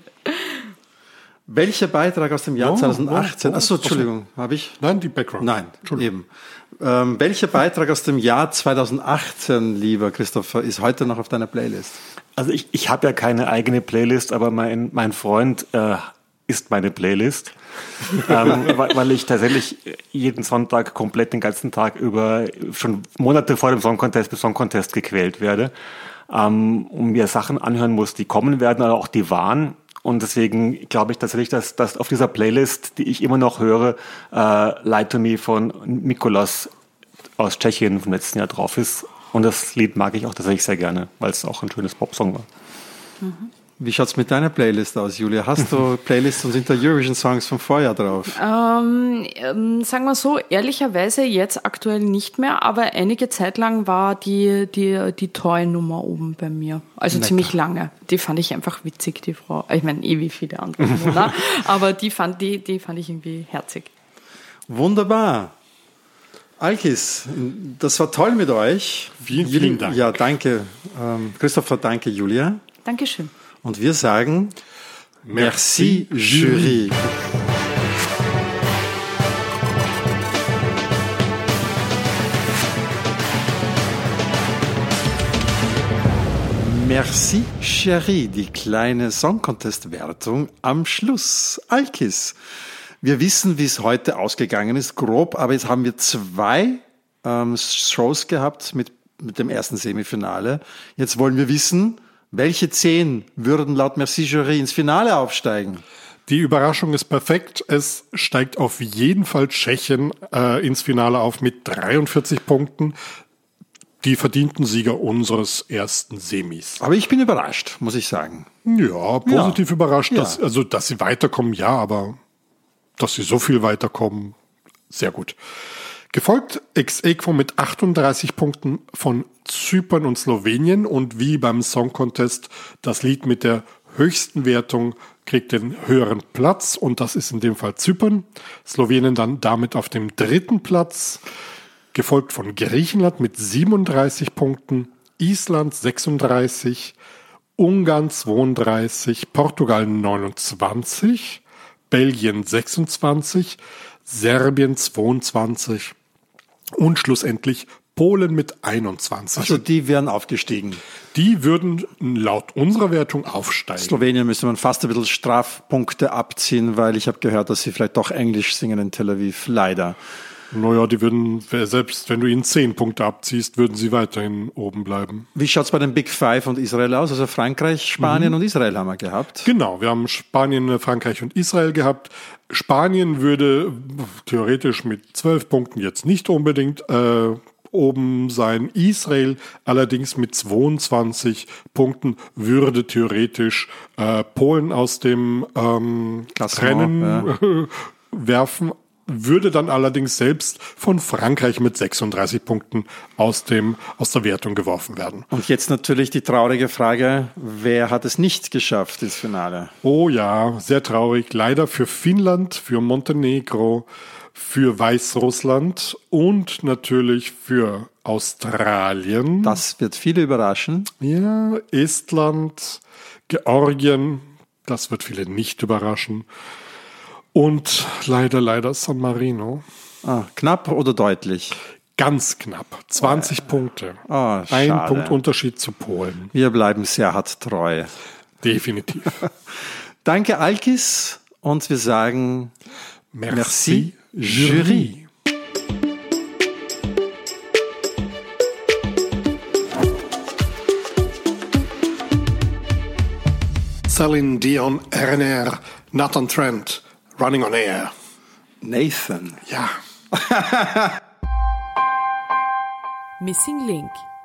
Welcher Beitrag aus dem Jahr Oh, zweitausendachtzehn? oh, oh, Achso, Entschuldigung, habe ich? Nein, die Background. Nein, eben. Ähm, welcher Beitrag aus dem Jahr zweitausendachtzehn, lieber Christopher, ist heute noch auf deiner Playlist? Also ich, ich habe ja keine eigene Playlist, aber mein, mein Freund äh, ist meine Playlist, ähm, weil, weil ich tatsächlich jeden Sonntag komplett den ganzen Tag über schon Monate vor dem Song Contest bis Song Contest gequält werde, ähm, und mir Sachen anhören muss, die kommen werden, aber auch die waren. Und deswegen glaube ich tatsächlich, dass, dass auf dieser Playlist, die ich immer noch höre, äh, Lie to Me von Mikolas aus Tschechien vom letzten Jahr drauf ist. Und das Lied mag ich auch tatsächlich sehr gerne, weil es auch ein schönes Popsong war. Wie schaut's mit deiner Playlist aus, Julia? Hast du Playlists und sind da Eurovision-Songs vom Vorjahr drauf? Ähm, ähm, sagen wir so, ehrlicherweise jetzt aktuell nicht mehr, aber einige Zeit lang war die, die, die Toy-Nummer oben bei mir. Also Lecker. ziemlich lange. Die fand ich einfach witzig, die Frau. Ich meine, eh wie viele andere, oder? Aber die fand, die, die fand ich irgendwie herzig. Wunderbar. Alkis, das war toll mit euch. Vielen, vielen Dank. Ja, danke. Ähm, Christopher, danke, Julia. Dankeschön. Und wir sagen Merci, Merci, Jury. Merci, Chérie, die kleine Song Contest Wertung am Schluss. Alkis. Wir wissen, wie es heute ausgegangen ist, grob, aber jetzt haben wir zwei ähm, Shows gehabt mit, mit dem ersten Semifinale. Jetzt wollen wir wissen, welche zehn würden laut Merci Jury ins Finale aufsteigen? Die Überraschung ist perfekt. Es steigt auf jeden Fall Tschechien äh, ins Finale auf mit dreiundvierzig Punkten. Die verdienten Sieger unseres ersten Semis. Aber ich bin überrascht, muss ich sagen. Ja, positiv Ja. überrascht. Ja. Dass, also, dass sie weiterkommen, ja, aber dass sie so viel weiterkommen, sehr gut. Gefolgt ex aequo mit achtunddreißig Punkten von Zypern und Slowenien und wie beim Song Contest das Lied mit der höchsten Wertung kriegt den höheren Platz und das ist in dem Fall Zypern. Slowenien dann damit auf dem dritten Platz, gefolgt von Griechenland mit siebenunddreißig Punkten, Island sechsunddreißig Ungarn zweiunddreißig, Portugal neunundzwanzig, Belgien sechsundzwanzig, Serbien zweiundzwanzig und schlussendlich Polen mit einundzwanzig. Also die wären aufgestiegen. Die würden laut unserer Wertung aufsteigen. Slowenien müsste man fast ein bisschen Strafpunkte abziehen, weil ich habe gehört, dass sie vielleicht doch Englisch singen in Tel Aviv. Leider. Naja, die würden, selbst wenn du ihnen zehn Punkte abziehst, würden sie weiterhin oben bleiben. Wie schaut's bei den Big Five und Israel aus? Also Frankreich, Spanien mhm. und Israel haben wir gehabt. Genau, wir haben Spanien, Frankreich und Israel gehabt. Spanien würde theoretisch mit zwölf Punkten jetzt nicht unbedingt äh, oben sein. Israel allerdings mit zweiundzwanzig Punkten würde theoretisch äh, Polen aus dem ähm, Rennen ja. werfen. Würde dann allerdings selbst von Frankreich mit sechsunddreißig Punkten aus dem aus der Wertung geworfen werden. Und jetzt natürlich die traurige Frage, wer hat es nicht geschafft ins Finale? Oh ja, sehr traurig. Leider für Finnland, für Montenegro, für Weißrussland und natürlich für Australien. Das wird viele überraschen. Ja, Estland, Georgien, das wird viele nicht überraschen. Und leider, leider San Marino. Ah, knapp oder deutlich? Ganz knapp. zwanzig äh. Punkte. Oh, Ein Punkt Unterschied zu Polen. Wir bleiben sehr hart treu. Definitiv. Danke, Alkis. Und wir sagen Merci, Merci Jury. Celine Dion, R N R, Nathan Trent. Running on Air. Nathan. Ja. Missing Link.